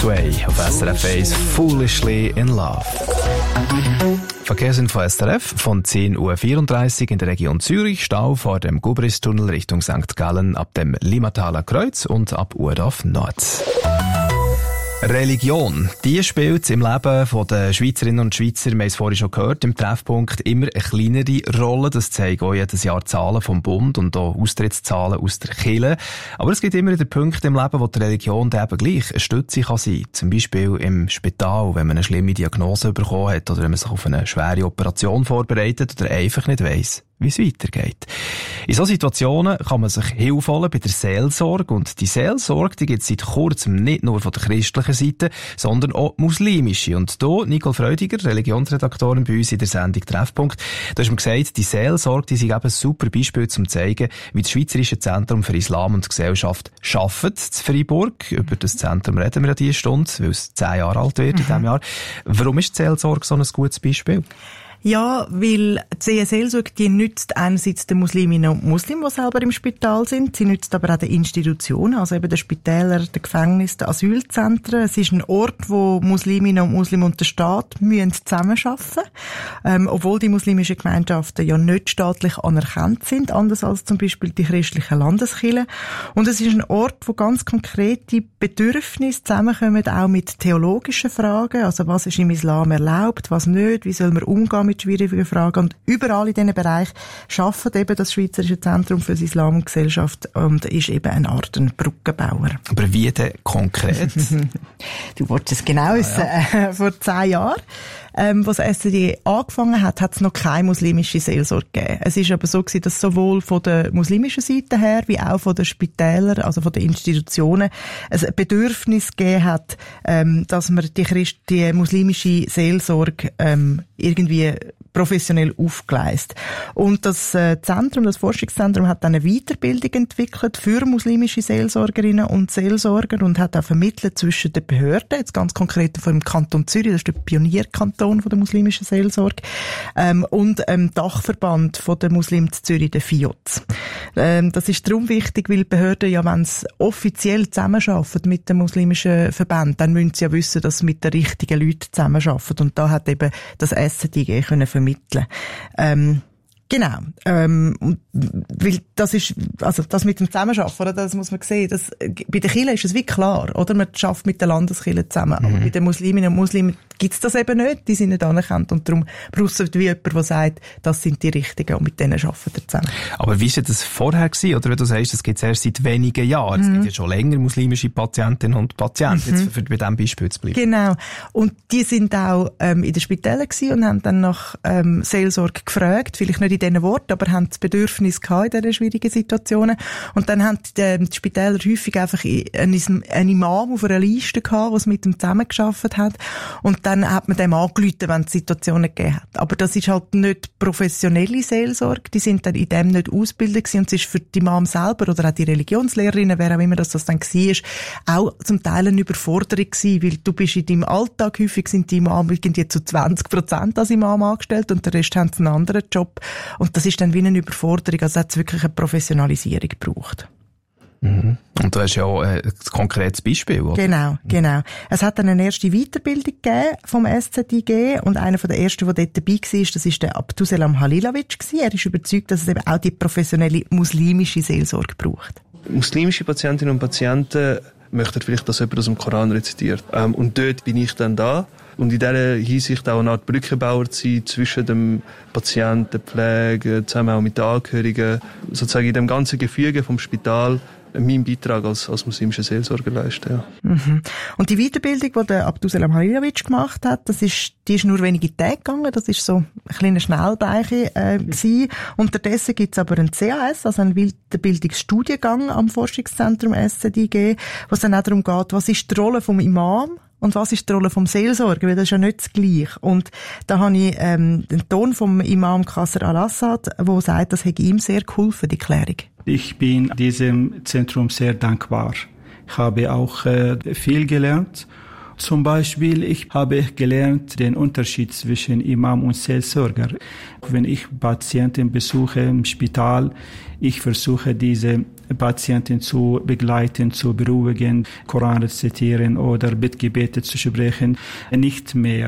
Sway auf S R F eins, Foolishly in Love. Verkehrsinfo S R F von zehn Uhr vierunddreißig in der Region Zürich, Stau vor dem Gubristunnel Richtung Sankt Gallen ab dem Limataler Kreuz und ab Urdorf Nord. Religion, die spielt im Leben der Schweizerinnen und Schweizer, wir haben es vorhin schon gehört, im Treffpunkt immer eine kleinere Rolle. Das zeigen auch jedes Jahr Zahlen vom Bund und auch Austrittszahlen aus der Kirche. Aber es gibt immer wieder Punkte im Leben, wo die Religion eben gleich eine Stütze kann sein. Zum Beispiel im Spital, wenn man eine schlimme Diagnose bekommen hat oder wenn man sich auf eine schwere Operation vorbereitet oder einfach nicht weiss, wie es weitergeht. In solchen Situationen kann man sich Hilfe holen bei der Seelsorge. Und die Seelsorge, die gibt es seit kurzem nicht nur von der christlichen Seite, sondern auch muslimische. Und hier, Nicole Freudiger, Religionsredaktorin bei uns in der Sendung Treffpunkt, du hast mir gesagt, die Seelsorge, die sind eben ein super Beispiel, um zu zeigen, wie das Schweizerische Zentrum für Islam und Gesellschaft arbeitet zu Freiburg. Über das Zentrum reden wir an dieser Stunde, weil es zehn Jahre alt wird in diesem Jahr. Warum ist die Seelsorge so ein gutes Beispiel? Ja, weil die C S L-Sorge, die nützt einerseits den Musliminnen und Muslimen, die selber im Spital sind. Sie nützt aber auch den Institutionen, also eben den Spitälern, den Gefängnissen, den Asylzentren. Es ist ein Ort, wo Musliminnen und Muslime und der Staat müssen zusammenarbeiten müssen. Ähm, obwohl die muslimischen Gemeinschaften ja nicht staatlich anerkannt sind, anders als zum Beispiel die christlichen Landeskirchen. Und es ist ein Ort, wo ganz konkrete Bedürfnisse zusammenkommen, auch mit theologischen Fragen. Also was ist im Islam erlaubt, was nicht, wie soll man umgehen mit schwierigen Fragen. Und überall in diesen Bereichen arbeitet eben das Schweizerische Zentrum für Islam und Gesellschaft und ist eben eine Art ein Brückenbauer. Aber wie denn konkret? Du wolltest es genau wissen. Ja, ja. Äh, vor zehn Jahren, ähm, als S C D angefangen hat, hat es noch keine muslimische Seelsorge gegeben. Es ist aber so gewesen, dass sowohl von der muslimischen Seite her, wie auch von den Spitälern, also von den Institutionen, ein Bedürfnis gegeben hat, ähm, dass man die, Christ die muslimische Seelsorge ähm, irgendwie professionell aufgeleistet. Und das äh, Zentrum, das Forschungszentrum hat dann eine Weiterbildung entwickelt für muslimische Seelsorgerinnen und Seelsorger und hat auch vermittelt zwischen den Behörden, jetzt ganz konkret vom Kanton Zürich, das ist der Pionierkanton von der muslimischen Seelsorge, ähm, und ähm, Dachverband von der Muslimen Zürich, der F I O Z. Ähm, das ist darum wichtig, weil die Behörden ja, wenn sie offiziell zusammenarbeiten mit den muslimischen Verbänden, dann müssen sie ja wissen, dass sie mit den richtigen Leuten zusammenarbeiten. Und da hat eben das S C D G können vermitteln. Ähm, Genau, ähm, weil das ist, also das mit dem Zusammenarbeiten, oder, das muss man sehen, das, bei den Kirchen ist es wie klar, oder, man arbeitet mit den Landeskirchen zusammen, mhm. aber bei den Musliminnen und Muslimen gibt's das eben nicht, die sind nicht anerkannt und darum braucht es wie jemand, der sagt, das sind die Richtigen und mit denen arbeitet er zusammen. Aber wie war das vorher gewesen, oder wenn du sagst, das gibt es erst seit wenigen Jahren, mhm. es gibt ja schon länger muslimische Patientinnen und Patienten, mhm. jetzt für, für bei diesem Beispiel zu bleiben. Genau, und die sind auch ähm, in den Spitälern gewesen und haben dann nach ähm, Seelsorge gefragt, vielleicht nicht in diesen Worten, aber haben das Bedürfnis gehabt in diesen schwierigen Situationen. Und dann haben die, die Spitäler häufig einfach einen, einen Imam auf einer Liste gehabt, der mit ihm zusammengearbeitet hat. Und dann hat man dem angerufen, wenn es Situationen gegeben hat. Aber das ist halt nicht professionelle Seelsorge. Die sind dann in dem nicht ausgebildet gewesen. Und es ist für die Imam selber oder auch die Religionslehrerinnen, wer auch immer das, das dann war, auch zum Teil eine Überforderung gewesen, weil du bist in deinem Alltag, häufig sind die Imam irgendwie zu zwanzig Prozent als Imam angestellt und der Rest haben einen anderen Job. Und das ist dann wie eine Überforderung, also hat es wirklich eine Professionalisierung gebraucht. Mhm. Und du hast ja auch ein konkretes Beispiel, oder? Genau, genau. Es hat dann eine erste Weiterbildung gegeben vom S Z I G und einer der ersten, der dort dabei war, das war der Abduselam Halilovic. Er ist überzeugt, dass es eben auch die professionelle muslimische Seelsorge braucht. Muslimische Patientinnen und Patienten möchten vielleicht, dass jemand aus dem Koran rezitiert. Ähm, und dort bin ich dann da. Und in dieser Hinsicht auch eine Art Brückenbauer zu sein zwischen dem Patienten, der Pflege, zusammen auch mit den Angehörigen, sozusagen in dem ganzen Gefüge vom Spital meinen Beitrag als, als muslimischer Seelsorger leisten. Ja. Mhm. Und die Weiterbildung, die der Abduselam Halilovic gemacht hat, das ist, die ist nur wenige Tage gegangen, das ist so ein kleiner Schnellbeiche äh, gewesen. Unterdessen gibt es aber einen C A S, also einen Weiterbildungsstudiengang am Forschungszentrum S Z I G, wo es dann auch darum geht, was ist die Rolle vom Imam und was ist die Rolle vom Seelsorger, weil das ist ja nicht das Gleiche. Und da habe ich ähm, den Ton vom Imam Qasr al-Assad, der sagt, das hätte ihm sehr geholfen, die Klärung. Ich bin diesem Zentrum sehr dankbar. Ich habe auch äh, viel gelernt Zum Beispiel, ich habe gelernt den Unterschied zwischen Imam und Seelsorger. Wenn ich Patienten besuche im Spital, ich versuche diese Patienten zu begleiten, zu beruhigen, Koran rezitieren oder Bittgebete zu sprechen, nicht mehr.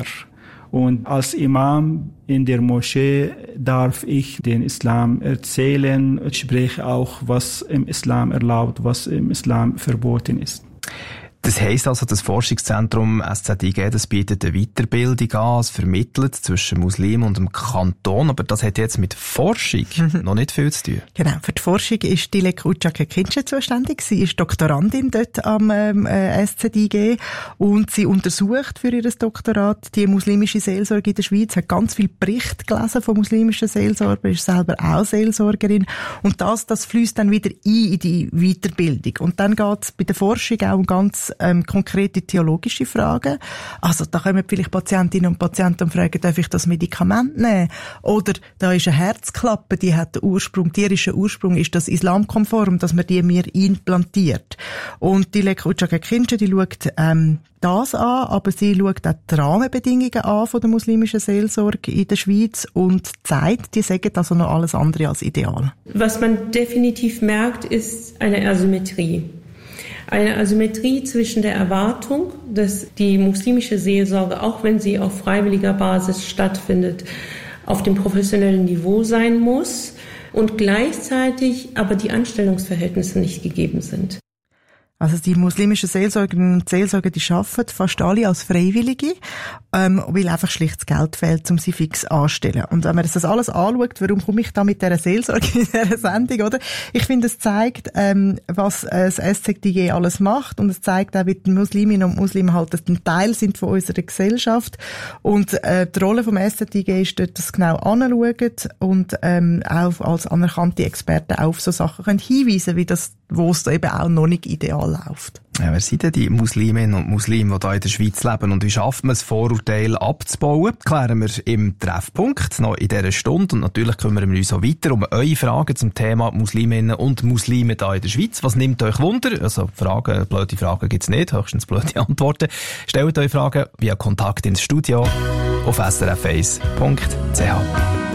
Und als Imam in der Moschee darf ich den Islam erzählen. Ich spreche auch, was im Islam erlaubt, was im Islam verboten ist. Das heisst also, das Forschungszentrum S Z I G, das bietet eine Weiterbildung an, es vermittelt zwischen Muslimen und dem Kanton, aber das hat jetzt mit Forschung noch nicht viel zu tun. Genau, für die Forschung ist Dilek Ucak-Kince zuständig. Sie ist Doktorandin dort am ähm, äh, S Z I G und sie untersucht für ihr Doktorat die muslimische Seelsorge in der Schweiz, hat ganz viel Berichte gelesen von muslimischen Seelsorgern, ist selber auch Seelsorgerin und das, das fließt dann wieder ein in die Weiterbildung. Und dann geht es bei der Forschung auch um ganz Ähm, konkrete theologische Fragen. Also da kommen vielleicht Patientinnen und Patienten und fragen, darf ich das Medikament nehmen? Oder da ist eine Herzklappe, die hat den Ursprung, tierischen Ursprung, ist das islamkonform, dass man die mir implantiert? Und die Dilek Ucak-Kince, die schaut ähm, das an, aber sie schaut auch die Rahmenbedingungen an von der muslimischen Seelsorge in der Schweiz und zeigt, die sagen also noch alles andere als ideal. Was man definitiv merkt, ist eine Asymmetrie. Eine Asymmetrie zwischen der Erwartung, dass die muslimische Seelsorge, auch wenn sie auf freiwilliger Basis stattfindet, auf dem professionellen Niveau sein muss und gleichzeitig aber die Anstellungsverhältnisse nicht gegeben sind. Also die muslimischen Seelsorgerinnen und Seelsorger, die arbeiten fast alle als Freiwillige, ähm, weil einfach schlicht das Geld fehlt, um sie fix anzustellen. Und wenn man das alles anschaut, warum komme ich da mit dieser Seelsorge in dieser Sendung, oder? Ich finde, es zeigt, ähm, was das S Z I G alles macht und es zeigt auch, wie die Musliminnen und Muslime halt ein Teil sind von unserer Gesellschaft. Und äh, die Rolle vom S Z I G ist dort, dass sie genau anschauen und ähm, auch als anerkannte Experten auf so Sachen können hinweisen, wie das, wo es da eben auch noch nicht ideal läuft. Ja, wer sind denn die Musliminnen und Muslime, die hier in der Schweiz leben und wie schafft man es, Vorurteile abzubauen? Klären wir im Treffpunkt noch in dieser Stunde und natürlich kümmern wir uns auch weiter um eure Fragen zum Thema Musliminnen und Muslime hier in der Schweiz. Was nimmt euch Wunder? Also Fragen, blöde Fragen gibt's nicht, höchstens blöde Antworten. Stellt euch Fragen via Kontakt ins Studio auf s r f eins punkt c h.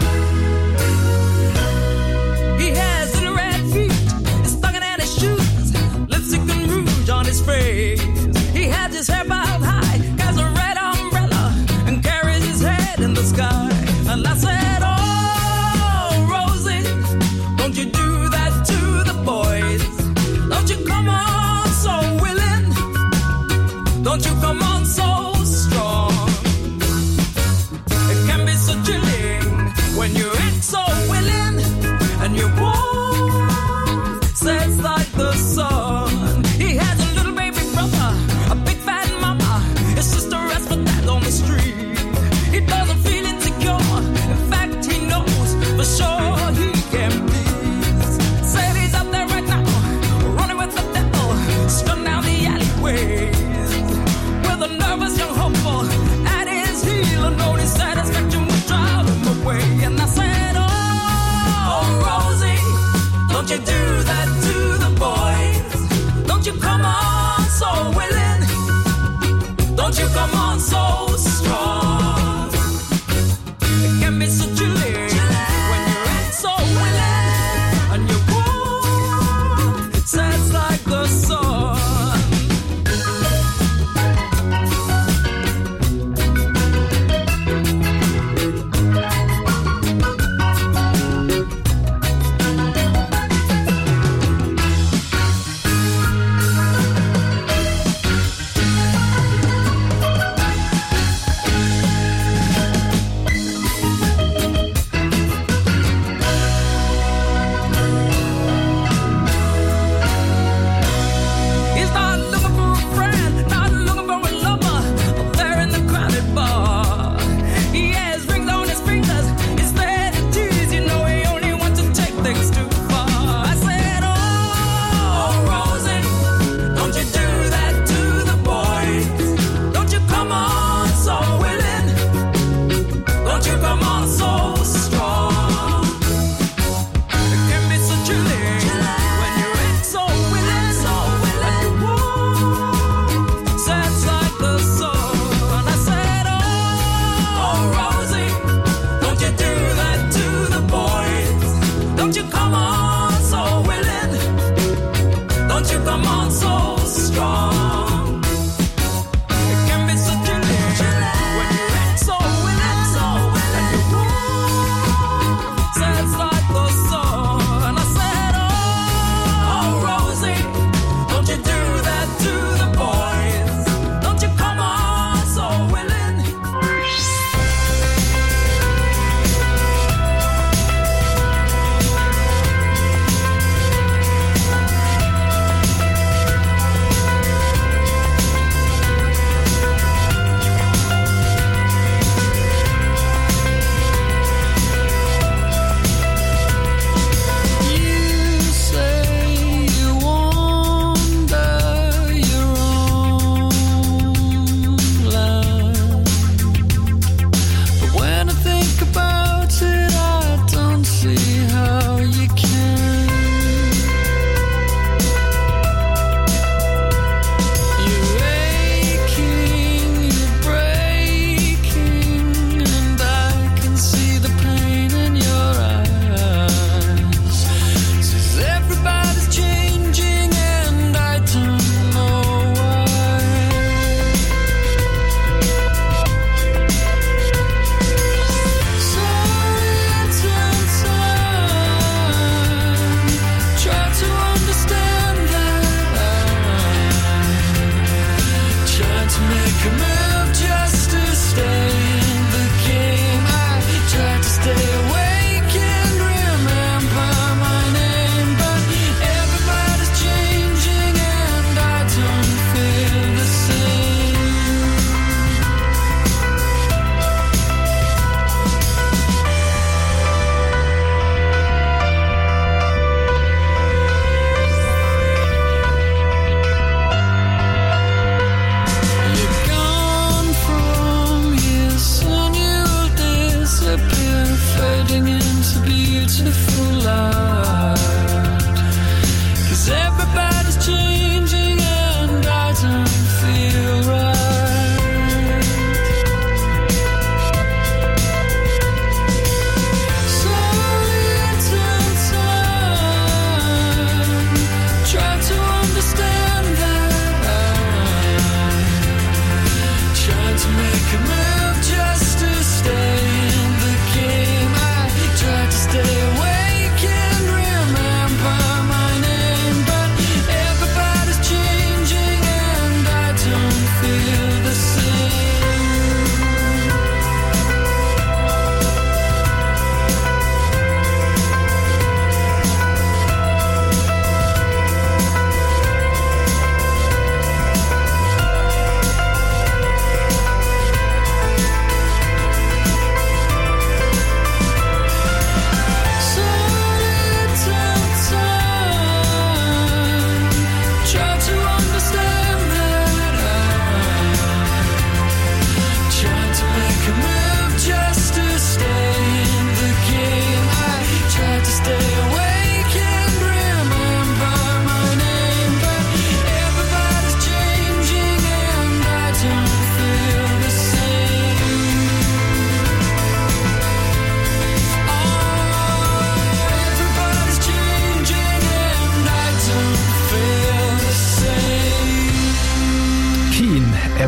His face. He had his hair bowed high, has a red umbrella, and carries his head in the sky. And I said, oh, Rosie, don't you do that to the boys. Don't you come on so willing. Don't you come on so strong. It can be so chilling when you act so willing and you warm, says like the sun. He has a a big fat mama, his sister rests for that on the street. He doesn't feel insecure, in fact he knows for sure he can please. Said he's out there right now, running with the devil, strung down the alleyways. With a nervous young hopeful at his heel, and only satisfaction would drive him away. And I said, oh, oh Rosie, don't you do that to the boys. Don't you come on so willing. Don't you come on so strong. It can be so chilling when you act so willing and you warm, says like the sun.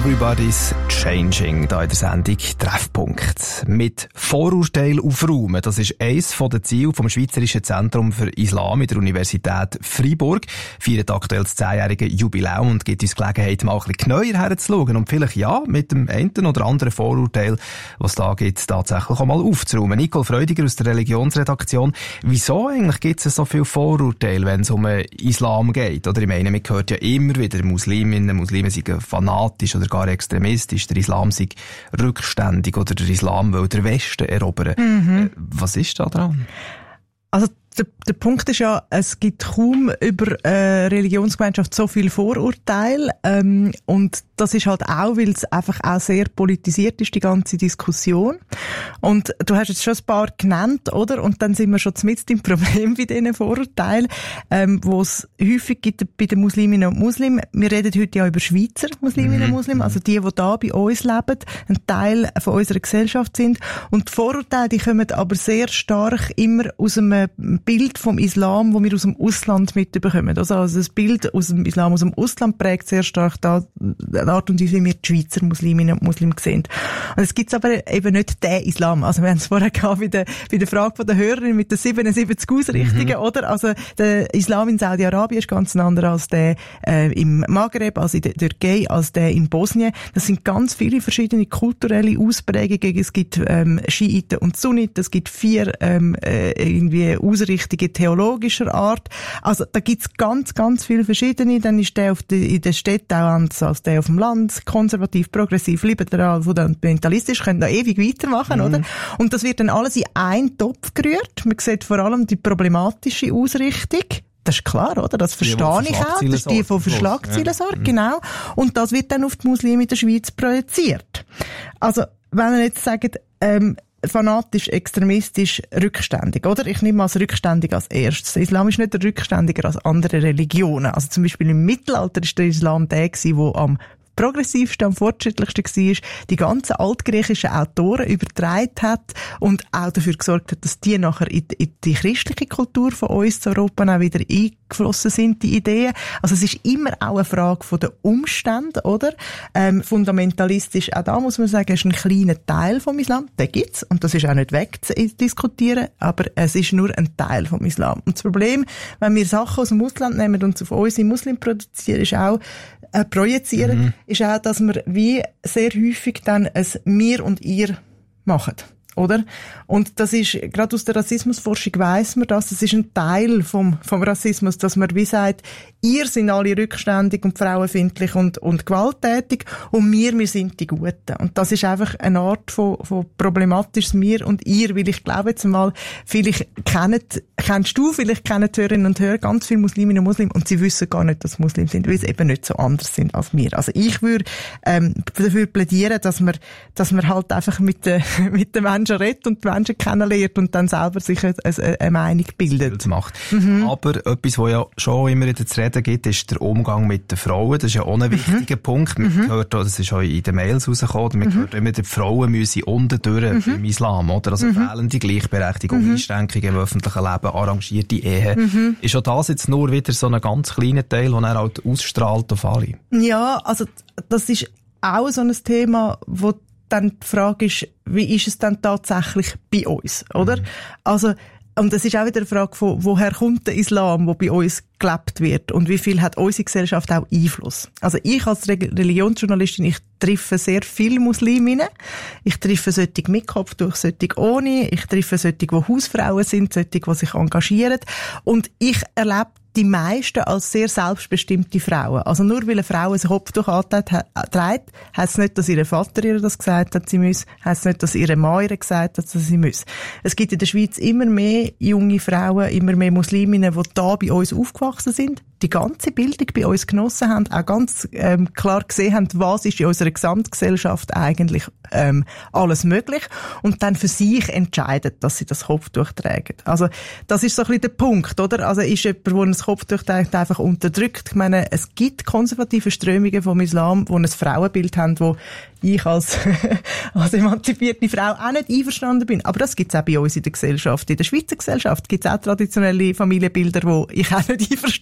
Everybody's Changing, da in der Sendung Treffpunkt. Mit Vorurteilen aufräumen, das ist eines der Ziele vom Schweizerischen Zentrum für Islam in der Universität Freiburg. Feiert aktuell das zehnjährige Jubiläum und gibt uns Gelegenheit, mal ein bisschen genauer herzuschauen und vielleicht ja mit dem einen oder anderen Vorurteil, was da gibt, tatsächlich auch mal aufzuräumen. Nicole Freudiger aus der Religionsredaktion. Wieso eigentlich gibt es so viele Vorurteile, wenn es um Islam geht? Oder ich meine, man hört ja immer wieder, Musliminnen, Muslime sind fanatisch oder gar extremistisch, der Islam sei rückständig oder der Islam will der Westen erobern. Mhm. Was ist da dran? Also der, der Punkt ist ja, es gibt kaum über äh, Religionsgemeinschaft so viel Vorurteile ähm, und das ist halt auch, weil es einfach auch sehr politisiert ist, die ganze Diskussion. Und du hast jetzt schon ein paar genannt, oder? Und dann sind wir schon mit im Problem bei diesen Vorurteilen, ähm, wo es häufig gibt bei den Musliminnen und Muslimen. Wir reden heute ja über Schweizer Musliminnen und Muslimen, also die, die da bei uns leben, ein Teil von unserer Gesellschaft sind. Und die Vorurteile, die kommen aber sehr stark immer aus einem Bild vom Islam, das wir aus dem Ausland mitbekommen. Also, also das Bild aus dem Islam aus dem Ausland prägt sehr stark da, die Art und Weise, wie wir die Schweizer Musliminnen und Muslime sehen. Und es gibt aber eben nicht den Islam. Also wir haben es vorher gehabt bei der, bei der Frage von der Hörerin mit den siebenundsiebzig Ausrichtungen, mhm. oder? Also der Islam in Saudi-Arabien ist ganz ein anderer als der äh, im Maghreb, als in der Türkei, als der in Bosnien. Das sind ganz viele verschiedene kulturelle Ausprägungen. Es gibt ähm, Schiiten und Sunniten, es gibt vier ähm, äh, irgendwie Ausrichtungen theologischer Art. Also da gibt's ganz, ganz viele verschiedene. Dann ist der auf die, in der Städte auch anders als der auf dem Land, konservativ, progressiv, liberal, fundamentalistisch, können da ewig weitermachen, mhm. oder? Und das wird dann alles in einen Topf gerührt. Man sieht vor allem die problematische Ausrichtung. Das ist klar, oder? Das verstehe die, ich auch. Das ist die, die für Schlagzeilen sorgt, ja. Genau. Und das wird dann auf die Muslime in der Schweiz projiziert. Also, wenn ihr jetzt sagt, ähm, fanatisch, extremistisch, rückständig, oder? Ich nehme als rückständig als erstes. Der Islam ist nicht rückständiger als andere Religionen. Also zum Beispiel im Mittelalter ist der Islam der gewesen, der am progressivsten, am fortschrittlichsten war, die ganzen altgriechischen Autoren übertragen hat und auch dafür gesorgt hat, dass die nachher in die, in die christliche Kultur von uns zu Europa auch wieder eingeflossen sind, die Ideen. Also es ist immer auch eine Frage von den Umständen, oder? Ähm, fundamentalistisch, auch da muss man sagen, ist ein kleiner Teil vom Islam, den gibt's, und das ist auch nicht wegzudiskutieren, aber es ist nur ein Teil vom Islam. Und das Problem, wenn wir Sachen aus dem Ausland nehmen und auf unsere Muslim produzieren, ist auch, äh, projizieren, mhm. ist auch, dass wir wie sehr häufig dann ein «Wir» und «Ihr» machen. Oder? Und das ist, gerade aus der Rassismusforschung weiss man das, das ist ein Teil vom, vom Rassismus, dass man wie sagt, ihr sind alle rückständig und frauenfeindlich und, und gewalttätig und wir, wir sind die Guten. Und das ist einfach eine Art von, von problematisches «Wir» und «Ihr», weil ich glaube jetzt mal, vielleicht kennt, kennst du, vielleicht kennen die Hörerinnen und Hörer ganz viele Musliminnen und Muslime und sie wissen gar nicht, dass Muslime sind, weil sie eben nicht so anders sind als wir. Also ich würde, ähm, dafür plädieren, dass man, dass man halt einfach mit den, mit den Menschen redet und die Menschen kennenlernt und dann selber sich eine, eine, eine Meinung bildet. Macht. Mhm. Aber etwas, was ja schon immer wieder zu reden gibt, ist der Umgang mit den Frauen. Das ist ja auch ein wichtiger mhm. Punkt. Man mhm. hört auch, das ist auch in den Mails rausgekommen, man mhm. hört immer, die Frauen müssen unten durch mhm. im Islam, oder? Also mhm. fehlende Gleichberechtigung, mhm. Einschränkungen im öffentlichen Leben, arrangierte Ehe. Mhm. Ist auch das jetzt nur wieder so ein ganz kleiner Teil, den er halt ausstrahlt auf alle? Ja, also das ist auch so ein Thema, wo dann die Frage ist, wie ist es dann tatsächlich bei uns, oder? Mhm. Also, und es ist auch wieder eine Frage von, woher kommt der Islam, der bei uns gelebt wird und wie viel hat unsere Gesellschaft auch Einfluss? Also ich als Re- Religionsjournalistin, ich treffe sehr viele Musliminnen. Ich treffe solche mit Kopftuch, solche ohne. Ich treffe solche, die Hausfrauen sind, solche, die sich engagieren. Und ich erlebe die meisten als sehr selbstbestimmte Frauen. Also nur weil eine Frau ein Kopftuch anträgt, heisst es nicht, dass ihr Vater ihr das gesagt hat, sie muss. Heisst nicht, dass ihre Mann ihr gesagt hat, dass sie muss. Es gibt in der Schweiz immer mehr junge Frauen, immer mehr Musliminnen, die da bei uns aufgewachsen sind, die ganze Bildung bei uns genossen haben, auch ganz ähm, klar gesehen haben, was ist in unserer Gesamtgesellschaft eigentlich ähm, alles möglich und dann für sich entscheiden, dass sie das Kopftuch tragen. Also das ist so ein bisschen der Punkt, oder? Also ist jemand, der ein Kopftuch trägt, einfach unterdrückt. Ich meine, es gibt konservative Strömungen vom Islam, die ein Frauenbild haben, wo ich als, als emanzipierte Frau auch nicht einverstanden bin. Aber das gibt es auch bei uns in der Gesellschaft. In der Schweizer Gesellschaft gibt es auch traditionelle Familienbilder, wo ich auch nicht einverstanden bin.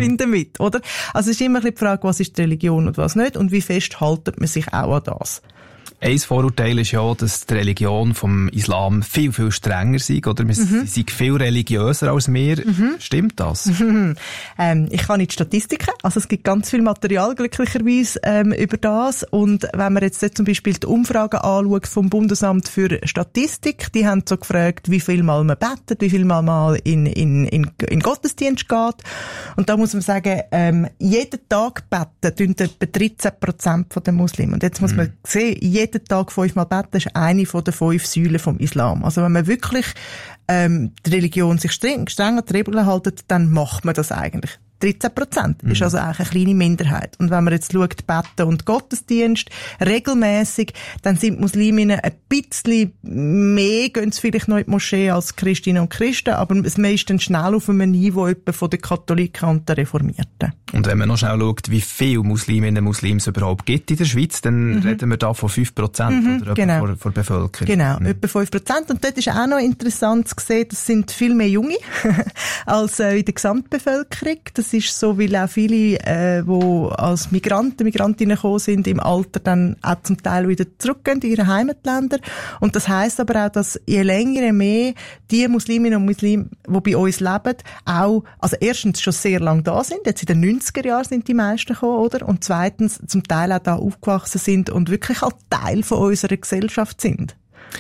bin damit, oder? Also es ist immer ein bisschen die Frage, was ist die Religion und was nicht und wie fest haltet man sich auch an das? Ein Vorurteil ist ja, dass die Religion vom Islam viel, viel strenger ist, oder? Mhm. Sie sind viel religiöser als wir. Mhm. Stimmt das? Mhm. Ähm, ich kann nicht Statistiken. Also es gibt ganz viel Material, glücklicherweise, ähm, über das. Und wenn man jetzt zum Beispiel die Umfragen anschaut vom Bundesamt für Statistik, die haben so gefragt, wie viel Mal man betet, wie viel Mal mal in, in, in, in Gottesdienst geht. Und da muss man sagen, ähm, jeden Tag beten tun etwa dreizehn Prozent der Muslime. Und jetzt muss mhm. man sehen, jeden Tag fünfmal beten ist eine von den fünf Säulen vom Islam. Also wenn man wirklich ähm, die Religion sich streng, streng an die Regeln hält, dann macht man das eigentlich. dreizehn Prozent mhm. ist also eigentlich eine kleine Minderheit. Und wenn man jetzt schaut, Beten und Gottesdienst regelmäßig, dann sind Musliminnen ein bisschen mehr, gehen sie vielleicht noch in die Moschee als Christinnen und Christen, aber man ist dann schnell auf einem Niveau etwa von den Katholiken und den Reformierten. Und wenn man noch schnell schaut, wie viele Musliminnen und Muslime es überhaupt gibt in der Schweiz, dann mhm. reden wir da von fünf Prozent mhm, oder genau. von, von der Bevölkerung. Genau, mhm. etwa fünf Prozent. Und dort ist auch noch interessant zu sehen, das sind viel mehr Junge als äh, in der Gesamtbevölkerung. Das ist so, weil auch viele, äh, die als Migranten, Migrantinnen gekommen sind, im Alter dann auch zum Teil wieder zurückgehen in ihre Heimatländer. Und das heisst aber auch, dass je länger, je mehr die Musliminnen und Muslime, die bei uns leben, auch, also erstens schon sehr lange da sind, jetzt in den neunziger Jahren sind die meisten gekommen, oder? Und zweitens zum Teil auch da aufgewachsen sind und wirklich auch Teil von unserer Gesellschaft sind.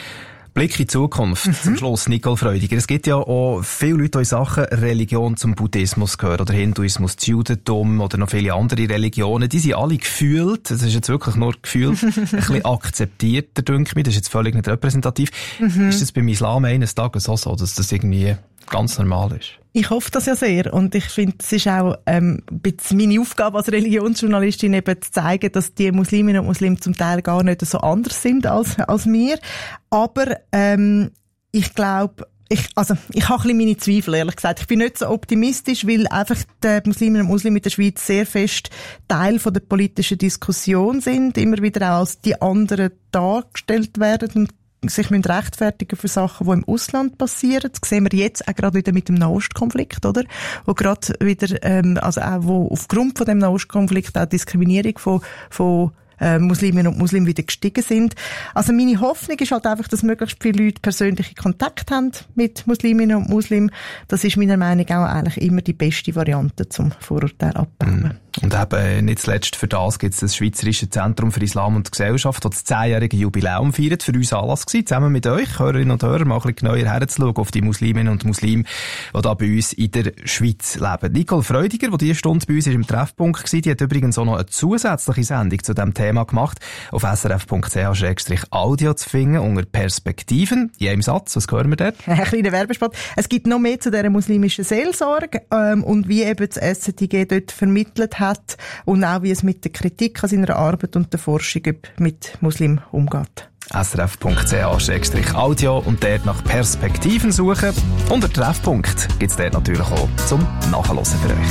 Blick in die Zukunft. Mhm. Zum Schluss, Nicole Freudiger. Es gibt ja auch viele Leute, die in Sachen Religion zum Buddhismus gehören, oder Hinduismus, das Judentum oder noch viele andere Religionen. Die sind alle gefühlt, das ist jetzt wirklich nur gefühlt, ein bisschen akzeptierter, denke ich. Das ist jetzt völlig nicht repräsentativ. Mhm. Ist das beim Islam eines Tages auch so, dass das irgendwie ganz normal ist? Ich hoffe das ja sehr und ich finde, es ist auch ähm, meine Aufgabe als Religionsjournalistin eben zu zeigen, dass die Musliminnen und Muslime zum Teil gar nicht so anders sind als, als wir. Aber ähm, ich glaube, ich, also, ich habe ein bisschen meine Zweifel, ehrlich gesagt. Ich bin nicht so optimistisch, weil einfach die Musliminnen und Muslime in der Schweiz sehr fest Teil von der politischen Diskussion sind, immer wieder auch als die anderen dargestellt werden und sich müssen rechtfertigen für Sachen, die im Ausland passieren. Das sehen wir jetzt auch gerade wieder mit dem Nahostkonflikt, oder? Wo gerade wieder, ähm, also auch wo aufgrund von dem Nahostkonflikt auch Diskriminierung von, von äh, Musliminnen und Muslimen wieder gestiegen sind. Also meine Hoffnung ist halt einfach, dass möglichst viele Leute persönliche Kontakt haben mit Musliminnen und Muslimen. Das ist meiner Meinung nach auch eigentlich immer die beste Variante zum Vorurteil abbauen. Mm. Und eben, nicht zuletzt für das gibt es das Schweizerische Zentrum für Islam und Gesellschaft, das das zehnjährige Jubiläum feiert. Für uns Anlass gewesen, zusammen mit euch, Hörerinnen und Hörer, mal ein bisschen genauer herzuschauen auf die Musliminnen und Muslime, die da bei uns in der Schweiz leben. Nicole Freudiger, die diese Stunde bei uns ist im Treffpunkt war, die hat übrigens auch noch eine zusätzliche Sendung zu diesem Thema gemacht, auf s r f punkt c h slash audio zu finden, unter Perspektiven. Je im Satz, was hören wir dort? Ein kleiner Werbespot. Es gibt noch mehr zu dieser muslimischen Seelsorge ähm, und wie eben das S Z I G dort vermittelt hat, hat und auch wie es mit der Kritik an seiner Arbeit und der Forschung mit Muslimen umgeht. s r f punkt c h slash audio und dort nach Perspektiven suchen. Und der Treffpunkt gibt es dort natürlich auch zum Nachhören für euch.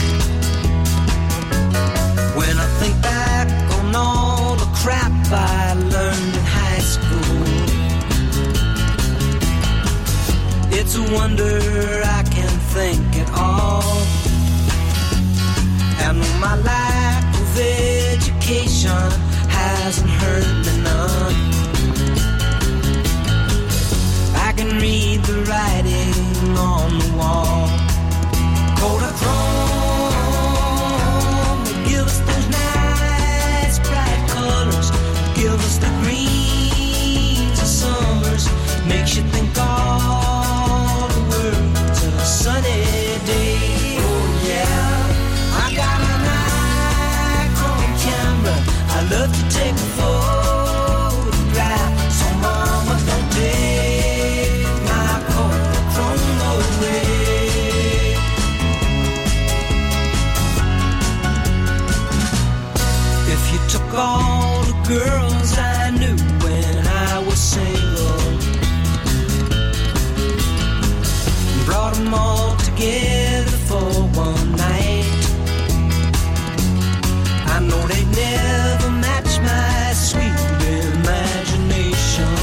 When I think back on all the crap I learned in high school, it's a wonder I can think at all. And my lack of education hasn't hurt me none. I can read the writing on the wall. Kodachrome, give us those nice bright colors. Give us the greens of summers. Makes you think all the world's a sunny day. Oh yeah. I love to take a photograph, so mama don't take my Kodachrome away. If you took all the girls I knew when I was single, brought them all together for one night, I know they'd never match my sweet imagination.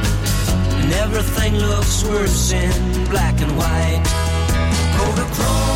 And everything looks worse in black and white. Kodachrome.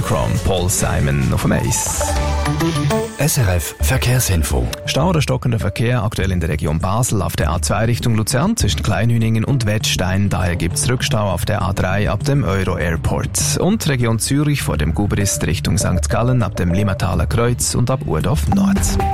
Monochrome, Paul Simon auf dem Eis. S R F Verkehrsinfo. Stau oder stockender Verkehr aktuell in der Region Basel auf der A zwei Richtung Luzern zwischen Kleinhüningen und Wettstein. Daher gibt es Rückstau auf der A drei ab dem Euro Airport. Und Region Zürich vor dem Gubrist Richtung Sankt Gallen ab dem Limmataler Kreuz und ab Urdorf Nord.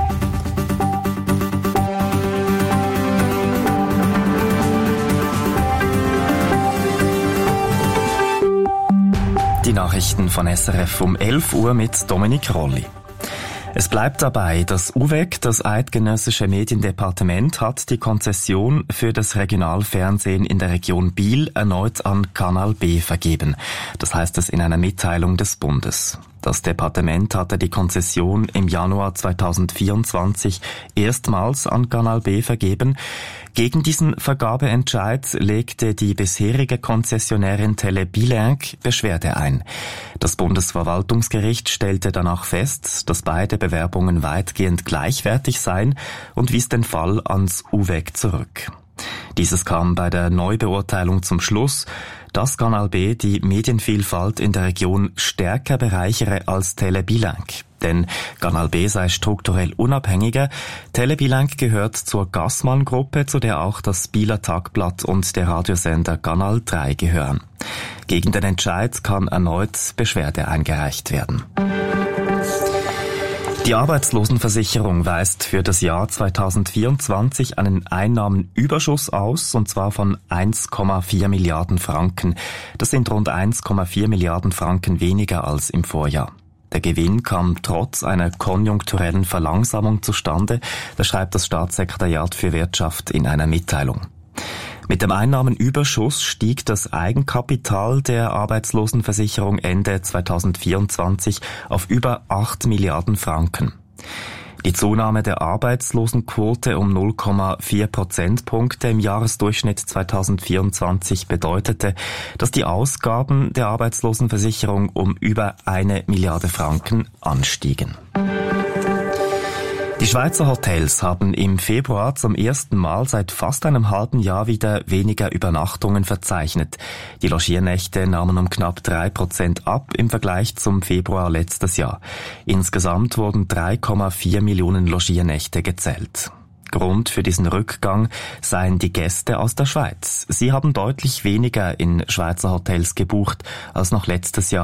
Die Nachrichten von S R F um elf Uhr mit Dominik Rolli. Es bleibt dabei, das U W E C, das Eidgenössische Mediendepartement, hat die Konzession für das Regionalfernsehen in der Region Biel erneut an Kanal B vergeben. Das heißt es in einer Mitteilung des Bundes. Das Departement hatte die Konzession im Januar zweitausendvierundzwanzig erstmals an Kanal B vergeben. Gegen diesen Vergabeentscheid legte die bisherige Konzessionärin Tele Bilingue Beschwerde ein. Das Bundesverwaltungsgericht stellte danach fest, dass beide Bewerbungen weitgehend gleichwertig seien und wies den Fall ans U W E C zurück. Dieses kam bei der Neubeurteilung zum Schluss, dass Kanal B die Medienvielfalt in der Region stärker bereichere als Tele Bilingue. Denn Kanal B sei strukturell unabhängiger. Tele Bilingue gehört zur Gassmann-Gruppe, zu der auch das Bieler Tagblatt und der Radiosender Kanal drei gehören. Gegen den Entscheid kann erneut Beschwerde eingereicht werden. Die Arbeitslosenversicherung weist für das Jahr zweitausendvierundzwanzig einen Einnahmenüberschuss aus, und zwar von eins Komma vier Milliarden Franken. Das sind rund eins Komma vier Milliarden Franken weniger als im Vorjahr. Der Gewinn kam trotz einer konjunkturellen Verlangsamung zustande, das schreibt das Staatssekretariat für Wirtschaft in einer Mitteilung. Mit dem Einnahmenüberschuss stieg das Eigenkapital der Arbeitslosenversicherung Ende zweitausendvierundzwanzig auf über acht Milliarden Franken. Die Zunahme der Arbeitslosenquote um null Komma vier Prozentpunkte im Jahresdurchschnitt zweitausendvierundzwanzig bedeutete, dass die Ausgaben der Arbeitslosenversicherung um über eine Milliarde Franken anstiegen. Die Schweizer Hotels haben im Februar zum ersten Mal seit fast einem halben Jahr wieder weniger Übernachtungen verzeichnet. Die Logiernächte nahmen um knapp drei Prozent ab im Vergleich zum Februar letztes Jahr. Insgesamt wurden drei Komma vier Millionen Logiernächte gezählt. Grund für diesen Rückgang seien die Gäste aus der Schweiz. Sie haben deutlich weniger in Schweizer Hotels gebucht als noch letztes Jahr